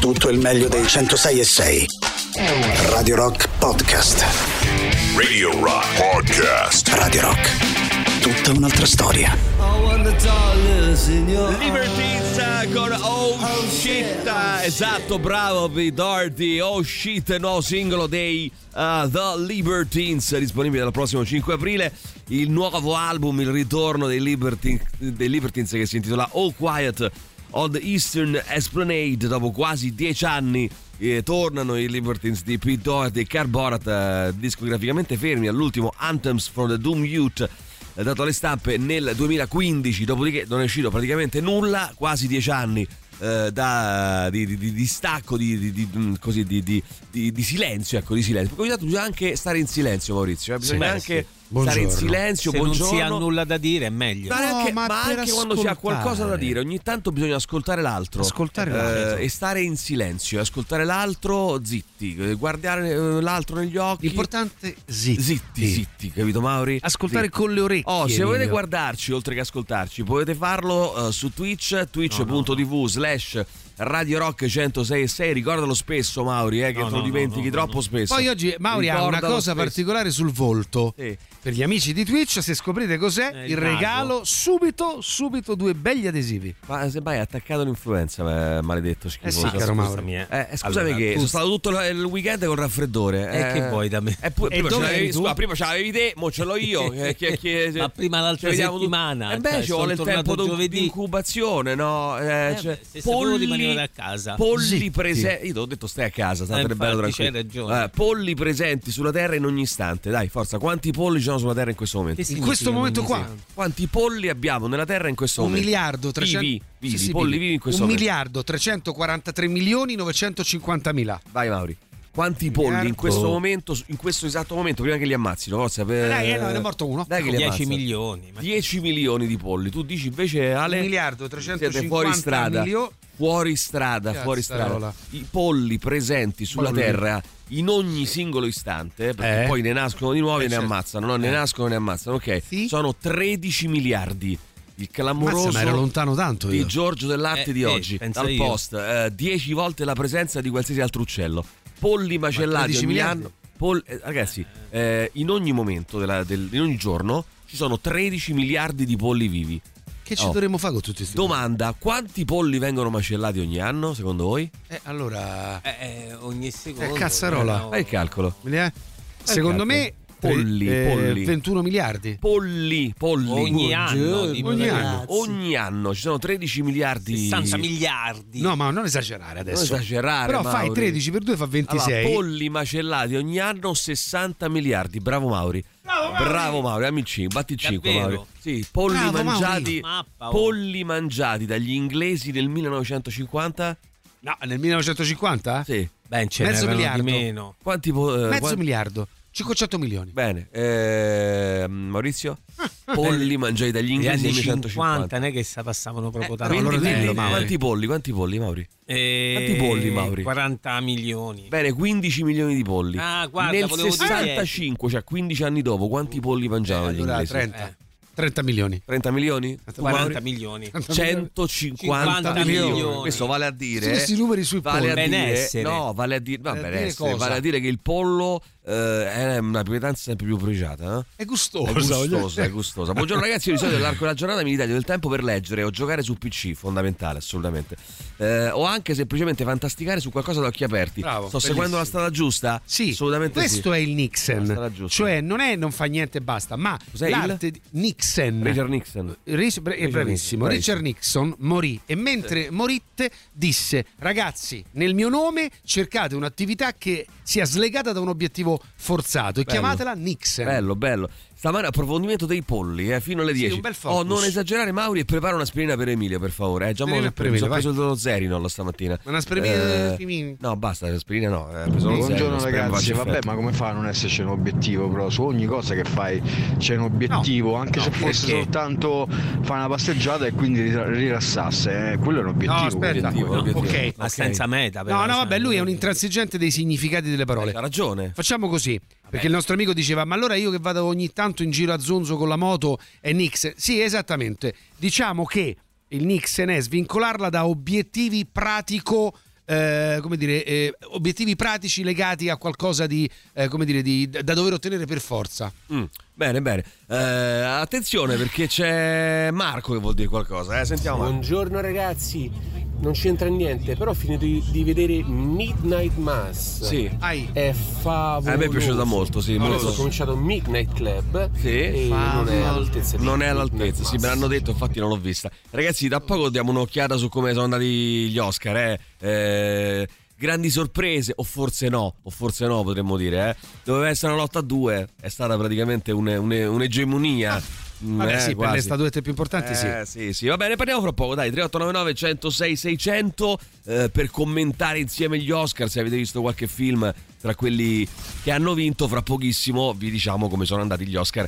Tutto il meglio dei 106.6. Radio Rock Podcast. Radio Rock Podcast. Radio Rock. Tutta un'altra storia. Libertines con Oh Shit. Esatto, bravo Dorothy. Oh Shit, nuovo singolo dei The Libertines, disponibile dal prossimo 5 aprile. Il nuovo album, il ritorno dei Libertines, che si intitola All Quiet on the Eastern Esplanade. Dopo quasi 10 anni tornano i Libertines di Pete Doherty e Carl Borat, discograficamente fermi all'ultimo Anthems from the Doom Youth, dato alle stampe nel 2015, dopodiché non è uscito praticamente nulla, quasi 10 anni di stacco, di silenzio, ecco, di silenzio. Ogni tanto bisogna anche stare in silenzio, Maurizio, bisogna anche stare in silenzio. Se non si ha nulla da dire è meglio. Ma anche quando si ha qualcosa da dire, ogni tanto bisogna ascoltare l'altro, e stare in silenzio, ascoltare l'altro zitti, guardare l'altro negli occhi. L'importante zitti, capito Mauri? Ascoltare con le orecchie. Se volete guardarci oltre che ascoltarci, potete farlo su twitch.tv/Radio Rock 106.6. Ricordalo spesso, Mauri, che te lo dimentichi troppo spesso. Poi oggi Mauri ha una cosa particolare sul volto. Per gli amici di Twitch, se scoprite cos'è, il regalo, subito 2 belli adesivi. Ma se mai è attaccato l'influenza, maledetto schifoso. Sì, caro Mauri. Scusami, allora, che sono stato tutto il weekend con raffreddore. Che vuoi da me? Prima ce l'avevi te, mo ce l'ho io. Ma prima l'altra settimana. Ci vuole il tempo di incubazione, no? Se sapevo rimanere a casa. Polli presenti. Io ti ho detto stai a casa, state bello tranquillo. C'hai ragione. Polli presenti sulla terra in ogni istante. Dai, forza, quanti polli ci sono sulla terra in questo momento? In questo momento qua? Quanti polli abbiamo nella terra in questo momento? 1 miliardo 300 vivi, polli vivi in questo 1 momento. 1 miliardo 343 milioni 950 mila. Vai Mauri. Quanti polli in questo momento, in questo esatto momento, prima che li ammazzino? Forza, ne è morto uno. Dai, che 10 milioni. 10 milioni di polli. Tu dici invece, Ale, 1 miliardo 350 fuori strada. milioni. Fuori strada. I polli presenti sulla terra in ogni singolo istante, perché poi ne nascono di nuovi e ne ammazzano, no? Ne nascono e ne ammazzano, ok? Sì? Sono 13 miliardi. Il clamoroso, ma era lontano tanto di Giorgio Dell'Arte di oggi, dal Post, 10 volte la presenza di qualsiasi altro uccello. Polli macellati ogni anno. Ragazzi, in ogni momento in ogni giorno ci sono 13 miliardi di polli vivi. Che ci dovremmo fare con tutti questi? Domanda: quanti polli vengono macellati ogni anno, secondo voi? Allora, ogni secondo. Cazzarola. Fai il calcolo. Secondo me polli 21 miliardi. Polli ogni anno. Ogni anno ci sono 13 miliardi. 60 miliardi. No, ma non esagerare adesso. Non esagerare. Però fai 13 per 2 fa 26. Allora, polli macellati ogni anno 60 miliardi. Bravo Mauri. Bravo Mauri, dammi il 5, batti il 5 Mauri. Sì, polli mangiati dagli inglesi nel 1950. No, nel 1950? Sì. Beh, ce mezzo miliardo di meno. Mezzo miliardo. 500 milioni. Bene, Maurizio? Polli mangiati dagli inglesi nel 1950. Non è che passavano proprio tanto. Quanti polli, Mauri? Quanti polli, Mauri? 40 milioni. Bene, 15 milioni di polli. Guarda, nel 65, cioè 15 anni dopo, quanti polli mangiavano gli inglesi? 30 milioni. 30 milioni? 40 milioni. 150 milioni. Questo vale a dire. Questi numeri sui polli. Vale a dire che il pollo è una pietanza sempre più pregiata. È gustosa. È gustosa. Buongiorno ragazzi, io di solito nell'arco della giornata mi ritaglio del tempo per leggere o giocare su PC, fondamentale, assolutamente. O anche semplicemente fantasticare su qualcosa da occhi aperti. Bravo, sto seguendo la strada giusta? Sì, assolutamente. Questo è il Nixon. Cioè non fa niente e basta, ma l'arte di Nixon. Richard Nixon. Bravissimo. Richard Nixon morì e mentre morite disse: ragazzi, nel mio nome cercate un'attività che sia slegata da un obiettivo forzato e chiamatela Nixon. Bello. Stamane approfondimento dei polli fino alle 10. Un bel focus. Non esagerare, Mauri, e prepara un'aspirina per Emilio, per favore. Già ho preso lo Zerinol stamattina. Una aspirina no, basta, l'aspirina no. Buongiorno ragazzi, vabbè, ma come fa a non esserci un obiettivo? Però su ogni cosa che fai c'è un obiettivo, anche se fosse soltanto fare una passeggiata e quindi rilassarsi. Quello è un obiettivo. No, aspetta. Ok, ma senza meta. No, vabbè, lui è un intransigente dei significati delle parole. Ha ragione. Facciamo così. Perché il nostro amico diceva: ma allora io che vado ogni tanto in giro a zonzo con la moto è Nixon? Sì, esattamente. Diciamo che il Nixon è svincolarla da obiettivi pratico obiettivi pratici legati a qualcosa di da dover ottenere per forza. Bene. Attenzione, perché c'è Marco che vuol dire qualcosa. Sentiamo. Buongiorno ragazzi, non c'entra niente, però ho finito di vedere Midnight Mass. Sì. È favoloso. A me è piaciuto molto, sì. Ho cominciato Midnight Club. Sì. E non è all'altezza. Non è all'altezza, sì, me l'hanno detto, infatti non l'ho vista. Ragazzi, da poco diamo un'occhiata su come sono andati gli Oscar, grandi sorprese, o forse no, potremmo dire, Doveva essere una lotta a due, è stata praticamente un'egemonia. Vabbè, sì, quasi. per le statuette più importanti sì, va bene, parliamo fra poco, dai. 3899 106 600 per commentare insieme gli Oscar, se avete visto qualche film tra quelli che hanno vinto. Fra pochissimo vi diciamo come sono andati gli Oscar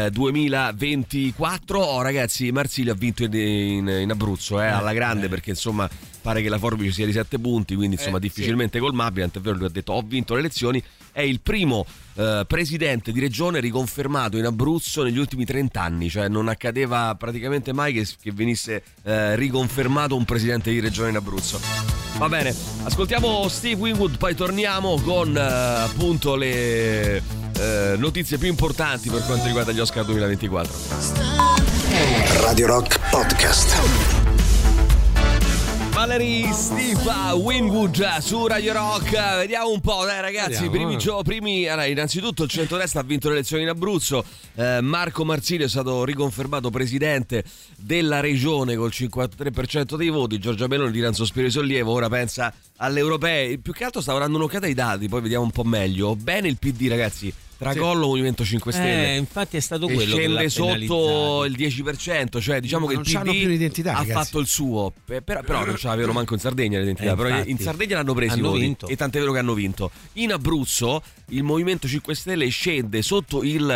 2024. Ragazzi, Marsilio ha vinto in Abruzzo, alla grande, perché insomma pare che la forbice sia di 7 punti, quindi insomma difficilmente colmabile. Tant'è vero, lui ha detto: ho vinto le elezioni. È il primo presidente di regione riconfermato in Abruzzo negli ultimi 30 anni, cioè non accadeva praticamente mai che venisse riconfermato un presidente di regione in Abruzzo. Va bene, ascoltiamo Steve Winwood, poi torniamo con appunto le notizie più importanti per quanto riguarda gli Oscar 2024. Radio Rock Podcast. Valerie Steve Winwood su Radio Rock. Vediamo un po', dai ragazzi. Allora, innanzitutto il centrodestra ha vinto le elezioni in Abruzzo. Marco Marsilio è stato riconfermato presidente della regione col 53% dei voti. Giorgia Meloni tira un sospiro di sollievo, ora pensa alle europee. Più che altro stava dando un'occhiata ai dati, poi vediamo un po' meglio. Bene il PD, ragazzi. Tracollo Movimento 5 Stelle. Infatti è stato che quello scende che sotto il 10%, cioè diciamo che il PD più l'identità, ha ragazzi. fatto il suo, però non ce l'avevano manco in Sardegna l'identità, però in Sardegna l'hanno presi i voti, vinto. e tant'è vero che hanno vinto. In Abruzzo il Movimento 5 Stelle scende sotto il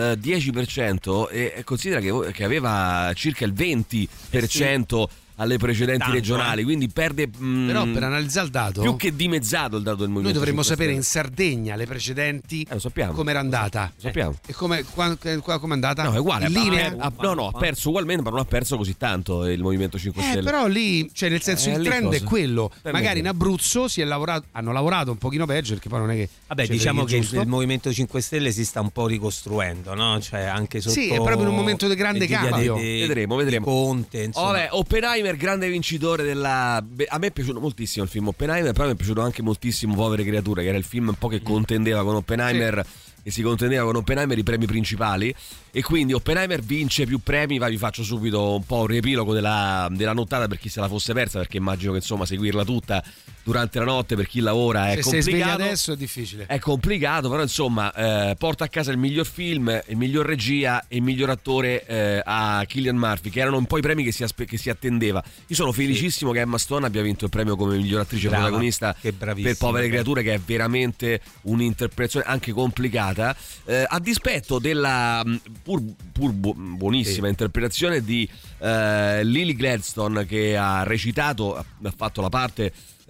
10% e considera che aveva circa il 20% alle precedenti regionali, quindi perde. Però per analizzare il dato, più che dimezzato il dato del Movimento. Noi dovremmo 5 sapere Stelle. in Sardegna le precedenti lo sappiamo. come era andata. Lo sappiamo. E come è andata? No, è uguale. In linea? Ha perso ugualmente, ma non ha perso così tanto il Movimento 5 Stelle. Però lì, cioè nel senso, il lì trend cosa? è quello. Magari è in Abruzzo hanno lavorato un pochino peggio, perché poi non è che. Vabbè, diciamo che il Movimento 5 Stelle si sta un po' ricostruendo, no? Cioè anche sotto. Sì, è proprio in un momento di grande cambio. Vedremo. Conte, insomma. Vabbè, Oppenheimer, grande vincitore a me è piaciuto moltissimo il film Oppenheimer, però mi è piaciuto anche moltissimo Povere Creature, che era il film un po' che contendeva con Oppenheimer. E si contendeva con Oppenheimer i premi principali, e quindi Oppenheimer vince più premi. Vi faccio subito un po' un riepilogo della nottata per chi se la fosse persa, perché immagino che insomma seguirla tutta durante la notte per chi lavora è complicato. Se sveglia adesso è difficile. È complicato, però insomma porta a casa il miglior film, il miglior regia e il miglior attore a Cillian Murphy, che erano un po' i premi che si attendeva. Io sono felicissimo che Emma Stone abbia vinto il premio come miglior attrice protagonista per Povere Creature, che è veramente un'interpretazione anche complicata. A dispetto della pur buonissima interpretazione di Lily Gladstone, che ha recitato, ha fatto la parte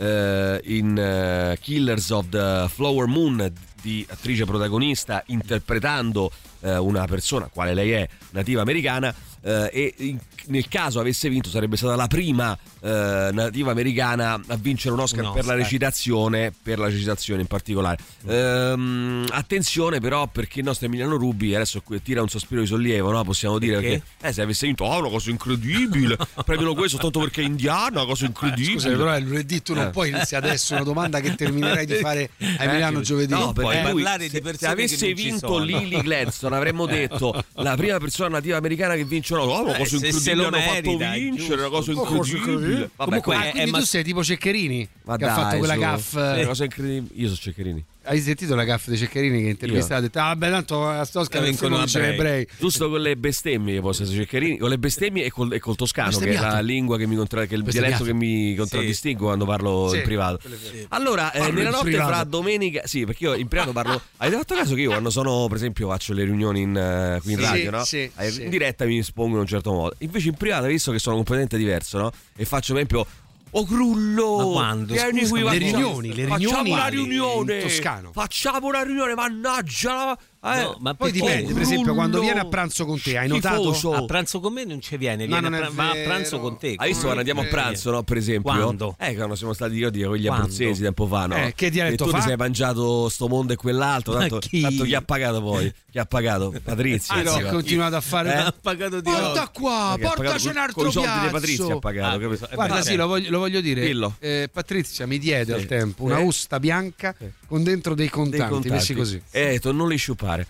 in Killers of the Flower Moon di attrice protagonista, interpretando una persona, quale lei è, nativa americana, e nel caso avesse vinto sarebbe stata la prima nativa americana a vincere un Oscar per la recitazione in particolare. Attenzione però, perché il nostro Emiliano Rubi adesso tira un sospiro di sollievo, no? Possiamo dire, perché se avesse vinto una cosa incredibile, premiano questo tanto perché è indiana, una cosa incredibile. Scusa, però è lunedì, tu non puoi iniziare adesso una domanda che terminerai di fare a Emiliano giovedì. No, perché lui, parlare di persone se avesse che non vinto Lily Gladstone avremmo detto la prima persona nativa americana che vince una cosa incredibile, hanno fatto vincere, una cosa incredibile. Vabbè, quindi tu sei tipo Ceccherini, che ha fatto quella gaffe. Cosa incredibile. Io sono Ceccherini. Hai sentito la gaffe di Ceccherini che intervista ha detto vabbè, tanto a Oscar vengono ebrei. Giusto con le bestemmie, posso essere Ceccherini, con le bestemmie e col toscano, che è la lingua che è il dialetto che mi contraddistingue quando parlo in privato. Allora, nella notte fra domenica, sì, perché io in privato parlo. Avete fatto caso che io quando sono, per esempio, faccio le riunioni qui in radio, no? In diretta mi espongo in un certo modo. Invece in privato, visto che sono completamente diverso, no? E faccio, per esempio, Grullo, ma quando? Vieni qui, le riunioni facciamo una riunione in toscano. Facciamo una riunione, mannaggia No, ma poi dipende, per esempio, quando viene a pranzo con te, hai notato? A pranzo con me non ci viene, va a pranzo con te. Hai visto quando andiamo a pranzo, no? Per esempio, quando? Quando siamo stati io con gli abruzzesi tempo fa, no? Che dialetto e tu fa? ti sei mangiato sto mondo e quell'altro, tanto chi ha pagato poi? Chi ha pagato? Patrizia. Ho continuato a fare. Ha pagato di porta qua, portaci un altro piatto. Con i soldi di Patrizia ha pagato. Guarda, sì, lo voglio dire. Patrizia mi diede al tempo una usta bianca con dentro dei contanti messi così. Non li sciupare.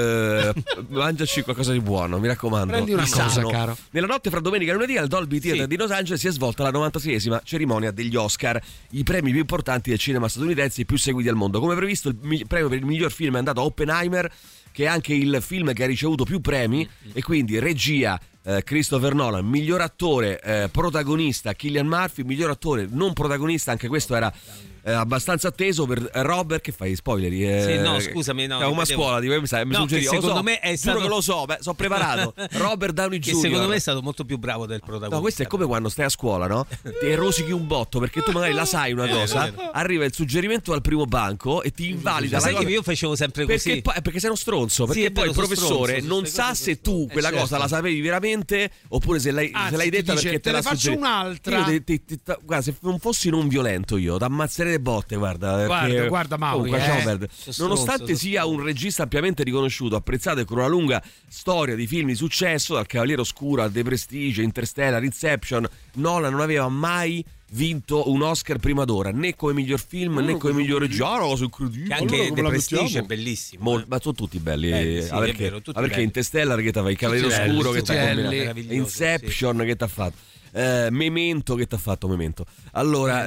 Mangiaci qualcosa di buono, mi raccomando. Prendi una cosa, caro. Nella notte fra domenica e lunedì al Dolby Theatre di Los Angeles si è svolta la 96esima cerimonia degli Oscar, i premi più importanti del cinema statunitense e più seguiti al mondo. Come previsto, il premio per il miglior film è andato a Oppenheimer, che è anche il film che ha ricevuto più premi, e quindi regia Christopher Nolan, miglior attore protagonista Cillian Murphy, miglior attore non protagonista, anche questo era abbastanza atteso per Robert. Che fai spoileri? Sì, no, scusami, no. È una scuola di mi secondo me è stato, giuro che lo so, sono preparato. Robert Downey Jr. Che secondo me è stato molto più bravo del protagonista. No, questo è come quando stai a scuola, no? Ti rosichi un botto perché tu magari la sai una cosa, arriva il suggerimento al primo banco e ti invalida la cosa. Io facevo sempre così. Perché sei uno stronzo, perché poi il professore non sa se tu quella cosa la sapevi veramente oppure se l'hai detta perché te la faccio un'altra. Guarda, se non fossi non violento io t'ammazzerei le botte, guarda Mauri, nonostante sia un regista ampiamente riconosciuto, apprezzato e con una lunga storia di film di successo, dal Cavaliere Oscuro al The Prestige, Interstellar, Inception, Nolan non aveva mai vinto un Oscar prima d'ora, né come miglior film né come miglior regia. Anche The Prestige è bellissimo, ma sono tutti belli, tutti perché belli. Interstellar che t'ha fatto, il Cavaliere Oscuro che t'ha combinato, Inception che t'ha fatto, Memento che t'ha fatto Memento. Allora,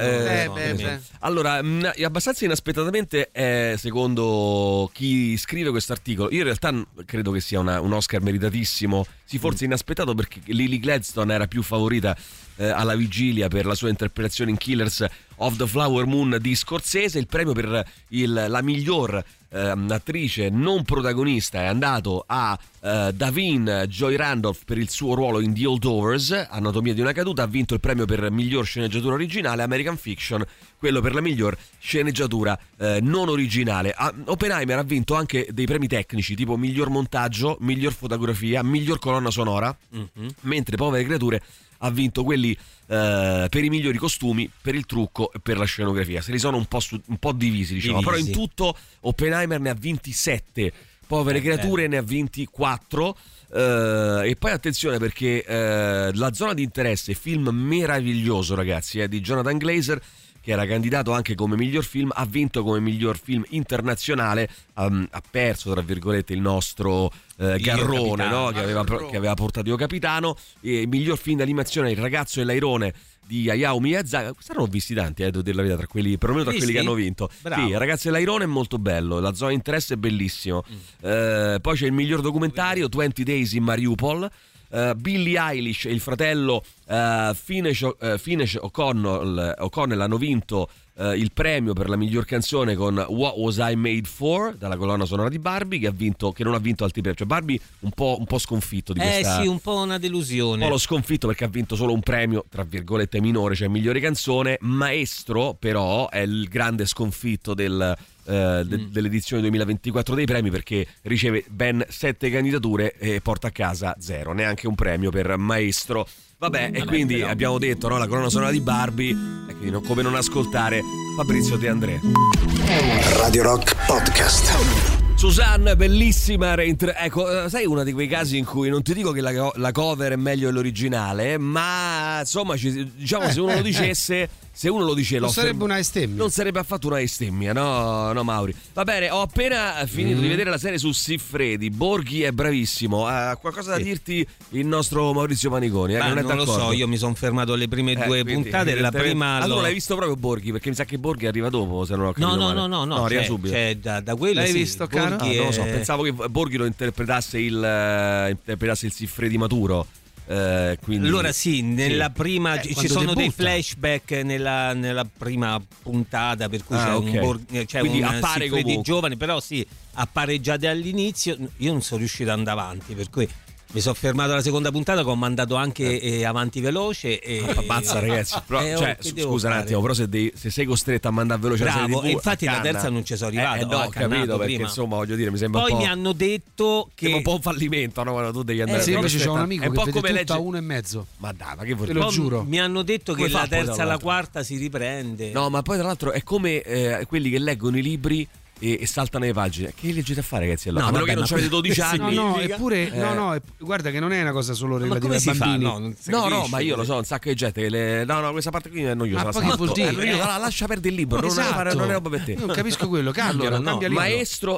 allora abbastanza inaspettatamente, secondo chi scrive questo articolo, io in realtà credo che sia un Oscar meritatissimo, sì, forse inaspettato perché Lily Gladstone era più favorita alla vigilia per la sua interpretazione in Killers of the Flower Moon di Scorsese. Il premio per la miglior attrice non protagonista è andato a Davine Joy Randolph per il suo ruolo in The Holdovers, Anatomia di una caduta. Ha vinto il premio per miglior sceneggiatura originale. American Fiction quello per la miglior sceneggiatura non originale. Oppenheimer ha vinto anche dei premi tecnici tipo miglior montaggio, miglior fotografia, miglior colonna sonora, mentre Povere creature ha vinto quelli per i migliori costumi, per il trucco e per la scenografia. Se li sono un po' divisi, diciamo. Però in tutto Oppenheimer ne ha 27, Povere creature ne ha 24. E poi attenzione perché La zona di interesse, film meraviglioso, ragazzi, di Jonathan Glazer, che era candidato anche come miglior film, ha vinto come miglior film internazionale, ha perso tra virgolette il nostro Garrone, no? che aveva portato Io Capitano. E miglior film d'animazione Il ragazzo e l'airone di Hayao Miyazaki. Questi non ho visti tanti, devo dire la verità, tra quelli, perlomeno tra quelli che hanno vinto. Bravo. Sì, Il ragazzo e l'airone è molto bello, La zona di interesse è bellissimo. Poi c'è il miglior documentario 20 Days in Mariupol. Billie Eilish e il fratello Finesh O'Connell hanno vinto il premio per la miglior canzone con What Was I Made For, dalla colonna sonora di Barbie, che non ha vinto altri premi. Cioè Barbie un po' sconfitto di questa. Sì, un po' una delusione. Un po' lo sconfitto perché ha vinto solo un premio tra virgolette minore, cioè migliore canzone. Maestro però è il grande sconfitto dell'edizione 2024 dei premi, perché riceve ben 7 candidature e porta a casa 0, neanche un premio per Maestro. Vabbè, e quindi abbiamo detto, no, la colonna sonora di Barbie, e quindi come non ascoltare Fabrizio De André. Radio Rock Podcast. Susanne, bellissima ecco, sai, uno di quei casi in cui non ti dico che la cover è meglio dell'originale, ma insomma diciamo se uno lo dicesse, se uno lo dice non sarebbe una bestemmia, non sarebbe affatto una bestemmia, no Mauri. Va bene, ho appena finito di vedere la serie su Siffredi. Borghi è bravissimo. Ha qualcosa da dirti il nostro Maurizio Paniconi? Non lo so, io mi sono fermato alle prime 2 puntate. La prima allora l'hai visto proprio Borghi? Perché mi sa che Borghi arriva dopo, se non ho capito male. No, arriva subito. Cioè, da quello l'hai visto, caro? Non lo so, pensavo che Borghi lo interpretasse il Siffredi maturo. Quindi allora sì, nella prima ci sono dei flashback nella prima puntata, per cui c'è un Siffredi giovane, però sì, appare già dall'inizio. Io non sono riuscito ad andare avanti, per cui Mi sono fermato alla seconda puntata che ho mandato anche avanti veloce ammazza ragazzi, però, cioè, scusa un attimo, però se sei costretto a mandare veloce bravo, la serie TV, infatti la terza non ci sono arrivato. No, ho capito, perché insomma voglio dire, mi sembra poi un po', mi hanno detto che un po' un fallimento, no? Quando tu devi andare invece c'ho un amico che vede tutta a 1,5. Ma dai, ma che vuol dire? Te lo giuro. Mi hanno detto che la terza e la quarta si riprende. No, ma poi tra l'altro è come quelli che leggono i libri e saltano le pagine. Che leggete a fare, ragazzi? Allora? No, a meno che non avete 12 anni. No, eppure guarda che non è una cosa solo relativa ai bambini. No, ma io lo so, un sacco di gente che no, questa parte qui è noiosa. Ma poi che vuol dire? Lascia perdere il libro, non è roba per te. Io non capisco quello, cambia libro. Maestro,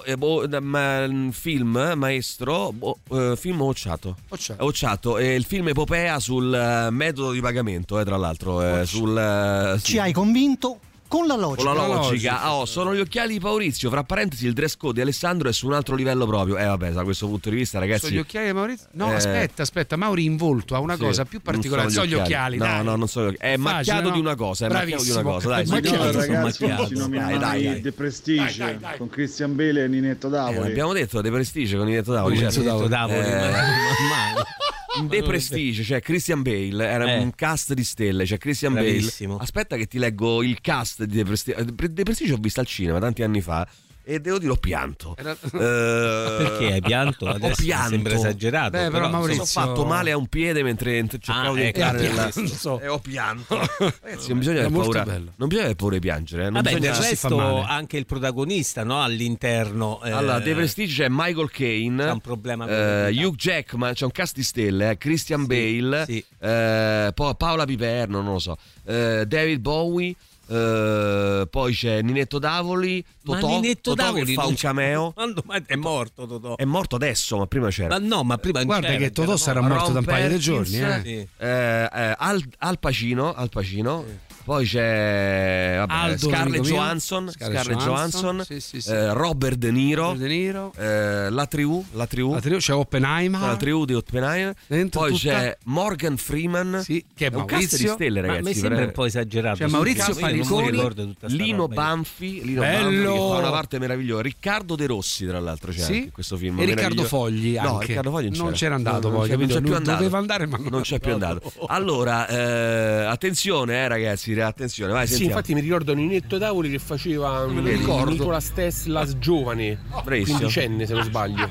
film Occiato, il film epopea sul metodo di pagamento, tra l'altro, ci hai convinto? Con la logica. Sono gli occhiali di Maurizio. Fra parentesi, il dress code di Alessandro è su un altro livello proprio. Vabbè, da questo punto di vista, ragazzi. Sono gli occhiali di Maurizio? No, aspetta, Mauri in volto ha una cosa più particolare. Sono gli occhiali. No, non sono gli occhiali. È macchiato di una cosa. Dai, dai. The Prestige con Christian Bale e Ninetto Davoli. Abbiamo detto The Prestige con Ninetto Davoli. The Prestige, cioè Christian Bale, era un cast di stelle, cioè Christian Bravissimo. Bale. Aspetta che ti leggo il cast di The Prestige. The Prestige ho visto al cinema tanti anni fa e devo dire ho pianto. Perché hai pianto? Adesso sembra esagerato. Però Maurizio, sono fatto male a un piede mentre cercavo di entrare e ho pianto. Ragazzi, non bisogna avere paura. Non bisogna avere paura di piangere. Non del resto anche il protagonista, no? All'interno. Allora, The Prestige c'è Michael Caine. C'è un problema. Hugh Jackman, c'è un cast di stelle. Christian Bale. Sì. Poi Paola Piperno, non lo so. David Bowie. Poi c'è Ninetto Davoli. Totò che fa un cameo. Ma è morto Totò? È morto adesso, ma prima c'era. Ma prima guarda che Totò sarà morto da un paio di giorni. Al Pacino. Poi c'è Scarlett Johansson, sì. Robert De Niro, la Triu, c'è Oppenheimer, la Triu di Oppenheimer. Poi c'è Morgan Freeman, che è un cast di stelle, ragazzi. Ma mi sembra un po' esagerato. C'è Maurizio Paniconi, Lino Banfi, bello, che fa una parte meravigliosa. Riccardo De Rossi, tra l'altro, c'è anche in questo film. E Riccardo Fogli anche. No, Riccardo Fogli non c'era andato poi, capito? Doveva andare, ma non c'è più andato. Allora, attenzione, ragazzi. Attenzione, vai, sentiamo. Infatti mi ricordo Ninetto Davoli che faceva Nicolas Tesla giovane, 15enne se non sbaglio.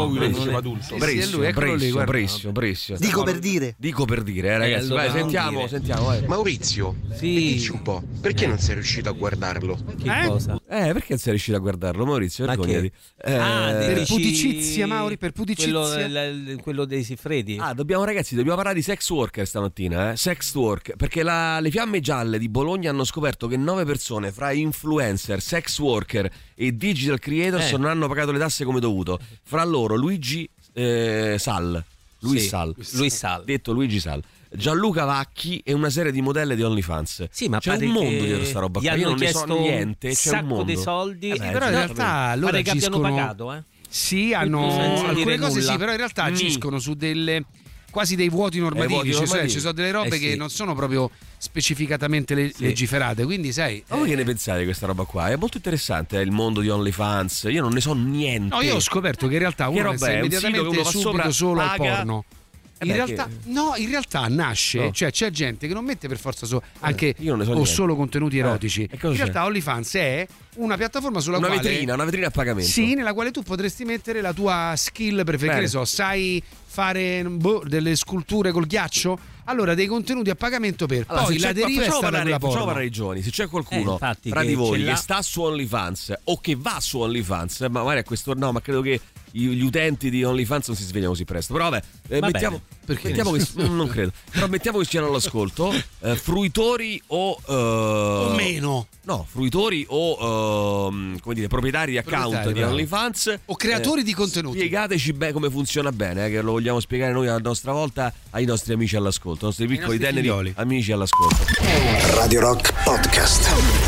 Bravissimo. Dico per dire, ragazzi, vai, sentiamo. Vai. Maurizio, dici un po', perché non sei riuscito a guardarlo? Che cosa? Perché non sei riuscito a guardarlo, Maurizio? Vergognati. Per pudicizia, Mauri, per pudicizia. Quello dei Siffredi. Dobbiamo parlare di sex worker stamattina, sex work, perché le Fiamme Gialle di Bologna hanno scoperto che 9 persone fra influencer, sex worker e digital creators non hanno pagato le tasse come dovuto. Fra loro Luigi Sal, detto Luigi Sal, Gianluca Vacchi e una serie di modelle di OnlyFans. Sì, ma c'è un mondo dietro sta roba qua. Io non ne so niente. C'è un mondo dei soldi. Però in realtà loro che abbiano pagato, Sì, hanno alcune cose nulla. Sì, però in realtà agiscono su delle quasi dei vuoti normativi, cioè ci sono delle robe che non sono proprio specificatamente legiferate, quindi sai. Ma voi che ne pensate di questa roba qua? È molto interessante il mondo di OnlyFans. Io non ne so niente. No, io ho scoperto che in realtà uno pensa immediatamente subito solo al porno. In realtà nasce, cioè c'è gente che non mette per forza anche solo contenuti erotici. In realtà OnlyFans è una piattaforma sulla una quale vetrina a pagamento. Sì, nella quale tu potresti mettere la tua skill preferita, che ne so, sai fare delle sculture col ghiaccio? Allora dei contenuti a pagamento poi la deriva è stata quella porno. Facciamo parlare i giovani, se c'è qualcuno tra di voi che sta su OnlyFans o che va su OnlyFans, ma magari a questo ma credo che gli utenti di OnlyFans non si svegliano così presto. Però mettiamo che non credo. Però mettiamo che siano all'ascolto fruitori o meno. No, fruitori o come dire, proprietari di account di OnlyFans o creatori di contenuti. Spiegateci come funziona bene, che lo vogliamo spiegare noi a nostra volta ai nostri amici all'ascolto, ai nostri piccoli teneri amici all'ascolto. Radio Rock Podcast.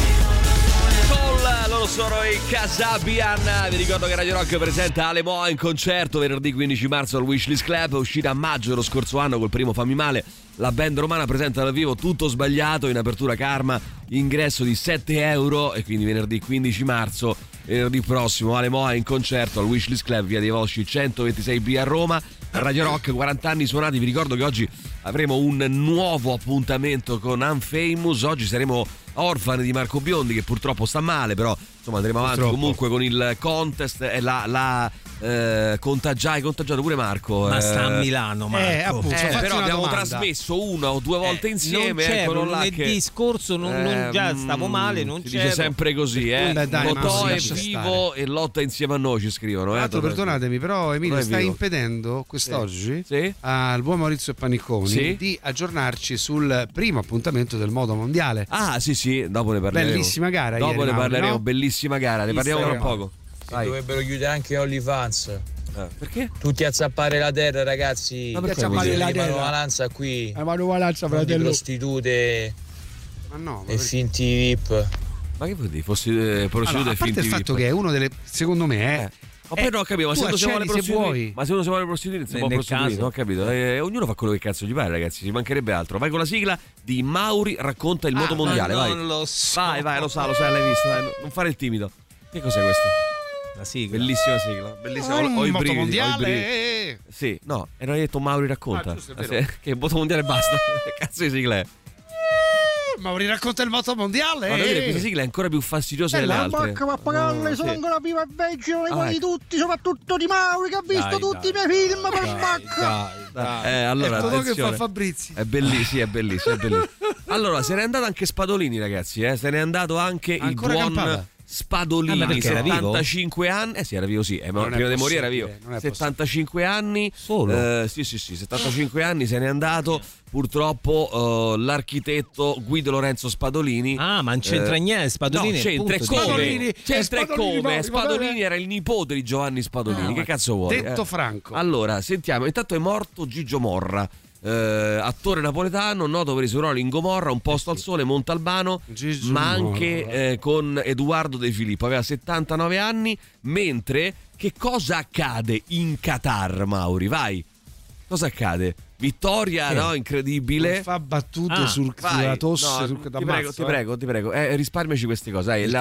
Loro sono i Kasabian. Vi ricordo che Radio Rock presenta Ale Moa in concerto venerdì 15 marzo al Wishlist Club, uscita a maggio dello scorso anno col primo Fammi Male. La band romana presenta dal vivo Tutto Sbagliato in apertura Karma, ingresso di €7 e quindi venerdì 15 marzo venerdì prossimo Ale Moa in concerto al Wishlist Club, via dei Volsci 126B a Roma. Radio Rock 40 anni suonati. Vi ricordo che oggi avremo un nuovo appuntamento con Unfamous. Oggi saremo orfani di Marco Biondi, che purtroppo sta male, però insomma andremo avanti comunque con il contest. Hai contagiato pure Marco, ma sta a Milano Marco, però abbiamo trasmesso una o due volte insieme. Non c'ero lunedì scorso, già stavo male, non si c'ero. dice sempre così, Totò è vivo e lotta insieme a noi, ci scrivono. Tra l'altro, perdonatemi, però Emilio stai impedendo quest'oggi al buon Maurizio Paniconi di aggiornarci sul primo appuntamento del moto mondiale. Ah sì, dopo ne parleremo. Bellissima gara. Dopo ne parleremo, bellissima gara, ne parliamo tra poco. Dovrebbero chiudere anche OnlyFans. Perché? Tutti a zappare la terra, ragazzi. Ma perché zappare la terra? Manovalanza qui. Manovalanza, fratello. Prostitute e finti VIP. Ma che vuol dire? Prostitute e finti VIP? A parte il fatto che è uno delle, secondo me, ma poi non ho capito, ma se uno si vuole prostituire, ma se uno si vuole prostituire, si può prostituire, non ho capito. Ognuno fa quello che cazzo gli pare, ragazzi, ci mancherebbe altro. Vai con la sigla di Mauri racconta il moto mondiale, vai. Non lo so. Vai, lo sai, l'hai visto, dai, non fare il timido. Che cos'è questo? La sigla. Bellissima sigla. Bellissima. Ho i moto brividi, mondiale. Sì, no, e non hai detto Mauri racconta. Che moto mondiale basta. Che cazzo di sigla è? Mauri racconta il moto mondiale. Ma dire, questa sigla è ancora più fastidiosa delle altre. La bocca va a pagarle, sono ancora viva e veggio le mani di tutti, soprattutto di Mauri che ha visto tutti i miei film per bacca. Allora, che fa Fabrizi. È bellissimo. Allora, se n'è andato anche Spadolini, ragazzi, se n'è andato anche ancora il buon campata. Spadolini, 75 anni. Sì, era vivo, sì. Prima di morire era vivo. 75 anni. Solo? Sì, 75 anni, se n'è andato. Purtroppo l'architetto Guido Lorenzo Spadolini. Ah, ma non c'entra niente Spadolini. No, c'entra come. Spadolini era il nipote di Giovanni Spadolini. Che cazzo vuoi? Detto Franco. Allora, sentiamo. Intanto è morto Gigio Morra. Attore napoletano, noto per i suoi ruoli in Gomorra, Un posto al sole, Montalbano, ma anche con Edoardo De Filippo. Aveva 79 anni. Mentre che cosa accade in Qatar, Mauri? Vai, cosa accade? Vittoria, no? Incredibile. Non fa battute sulla tosse. Ti prego. Risparmiaci queste cose. Ieri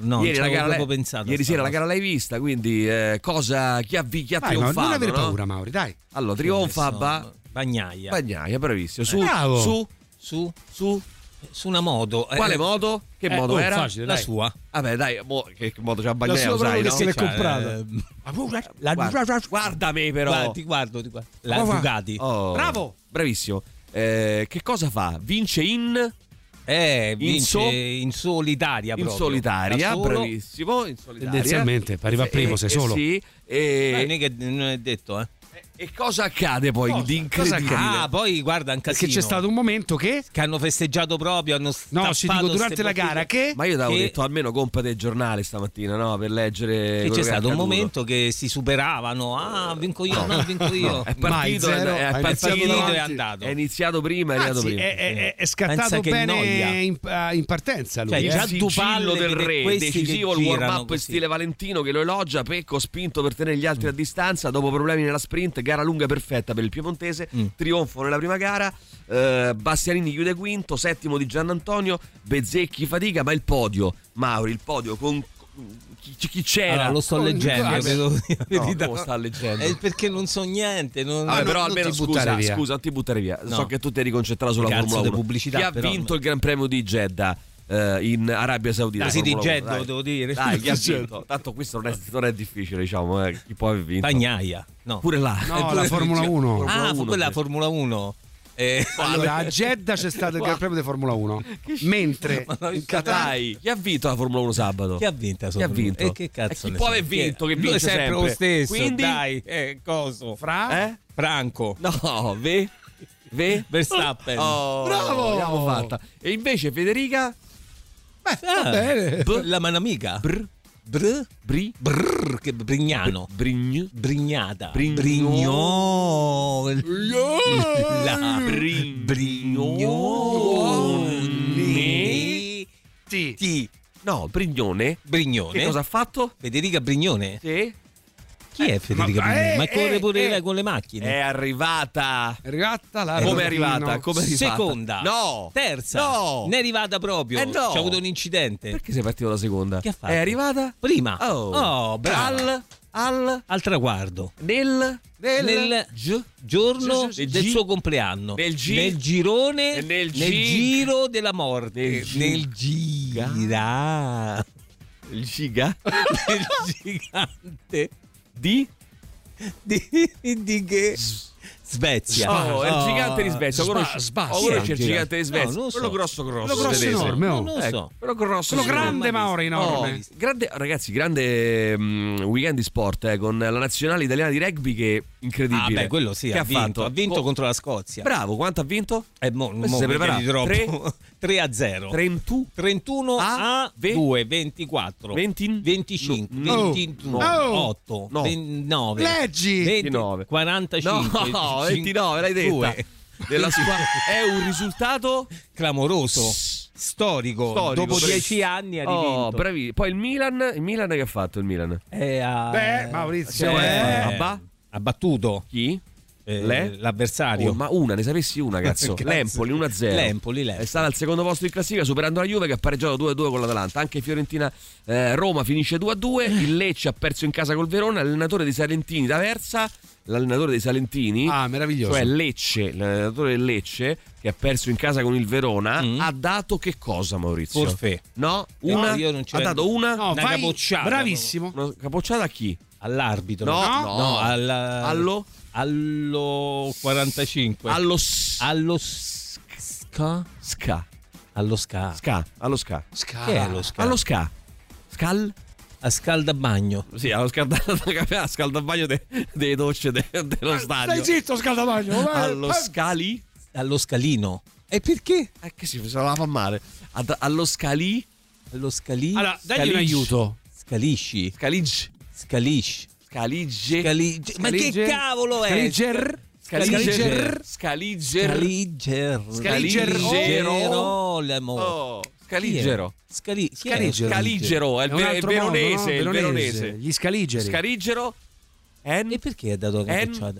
sera la gara l'hai vista, quindi chi ha trionfato? Ma non avere paura, Mauri, dai. Allora, trionfa Bagnaia, bravissimo. Su una moto. Quale moto? Che moto era? Facile, la sua. Vabbè, dai, che moto c'ha Bagnaia, lo sai, che no? se l'è comprata. Guardami però. Ti guardo. La Ducati. Bravo. Bravissimo. Che cosa fa? Vince in solitaria proprio. In solitaria, bravissimo. In solitaria. Tendenzialmente arriva primo, sei solo. Sì. Non è detto, E cosa accade poi di incredibile? Poi guarda un casino. Perché c'è stato un momento che hanno festeggiato proprio, hanno durante la gara ma io avevo detto almeno compate il giornale stamattina, no? Per leggere. Che c'è stato un momento che si superavano. Vinco io. È partito, è andato. È iniziato prima, è scattato bene in partenza lui. Cioè, già il sigillo del re, decisivo il warm-up stile Valentino che lo elogia. Pecco spinto per tenere gli altri a distanza dopo problemi nella sprint. Gara lunga perfetta per il piemontese, trionfo nella prima gara. Bastianini chiude quinto, settimo di Giannantonio, Bezzecchi fatica, ma il podio, Mauri, il podio con chi c'era? Allora, lo sto leggendo. Come sta leggendo? È perché non so niente. Però almeno scusa, non ti buttare via. No. So che tu ti eri concentrato sulla Formula 1. Pubblicità, chi ha vinto il Gran Premio di Jeddah? In Arabia Saudita. Sì, di Jeddah, devo dire. Dai, chi ha vinto? Tanto questo non è difficile, diciamo. Chi può aver vinto? Bagnaia. No. Pure là. No, la Formula 1. Quella Formula 1. Allora, a Jeddah c'è stato il Gran Premio di Formula 1. Mentre in Qatar chi ha vinto la Formula 1 sabato? Chi ha vinto? E che cazzo? Chi può aver vinto? Che vince sempre lo stesso. Quindi dai, coso? Franco. No, Verstappen. Bravo. L'abbiamo fatta. E invece Federica? Va bene. La manamica. Che Brignano. Brignata. Brignone. No, Brignone. Brignone. Che cosa ha fatto? Federica Brignone? Sì. Chi è Federica Pignoni? Ma corre pure lei con le macchine. È arrivata. Come è arrivata? Seconda. No. Terza. No. Ne è arrivata proprio. No. C'è avuto un incidente. Perché sei partito la seconda? Che ha fatto? È arrivata? Prima. Oh, bravo. Al traguardo. Nel giorno del suo compleanno. Nel girone. Nel giro della morte. Nel giga. Il giga? Nel gigante. Di che? Svezia. È il gigante di Svezia. Conosci il gigante di Svezia? No, quello grosso. Quello grosso enorme. Non lo so. Quello grosso. Quello grande Mauri enorme. Ragazzi, grande weekend di sport con la nazionale italiana di rugby che incredibile. Beh, quello sì, che ha vinto contro la Scozia. Bravo, quanto ha vinto? Sei preparato? 3-0. 31 a 2, 24, 25, 21, 8, 29. Leggi! 29, 45. No, 29, l'hai detta. Della è un risultato clamoroso, storico. Dopo 10 anni ha rivinto. Bravi. Poi il Milan che ha fatto il Milan? Maurizio ha battuto chi? L'avversario. Ma una, ne sapessi una, cazzo. L'Empoli 1-0. L'Empoli è stata al secondo posto in classifica, superando la Juve che ha pareggiato 2-2 con l'Atalanta. Anche Fiorentina Roma finisce 2-2. Il Lecce ha perso in casa col Verona. L'allenatore dei Salentini D'Aversa, l'allenatore dei Salentini, meraviglioso, cioè Lecce, l'allenatore del Lecce che ha perso in casa con il Verona, ha dato che cosa, Maurizio? Forfè. No? Io non ha dato una capocciata. Bravissimo. Una capocciata a chi? All'arbitro. No. Allo 45. Allo ska. Allo ska. Che è lo ska? Allo ska. A scaldabagno. Sì, allo scaldabagno delle docce dello stadio. Stai zitto, scaldabagno. Allo scali. Allo scalino. E perché? Che se la fa male. Allo scali. Allo scalì. Allora, dagli un aiuto. Scalisci. Scaligge. Ma che cavolo è? Scaligero. Scaligero è il veronese. Il veronese. Gli scaligeri. Scaligero. E perché ha dato una capocciata?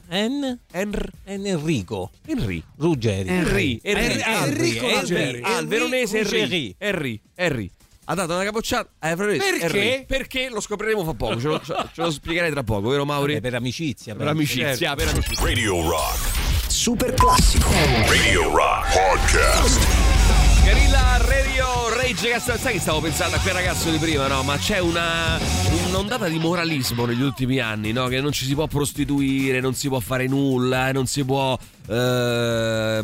Enrico Ruggeri. Enrico Ruggeri. Il veronese Henry. Ha dato una capocciata. Perché? Perché lo scopriremo fra poco. Ce lo spiegherai tra poco, vero Mauri? Per amicizia. Per amicizia. Radio Rock. Super classico. Radio Rock Podcast. Guerrilla Radio Rage. Sai che stavo pensando a quel ragazzo di prima, no? Ma c'è un'ondata di moralismo negli ultimi anni, no? Che non ci si può prostituire, non si può fare nulla, non si può. Uno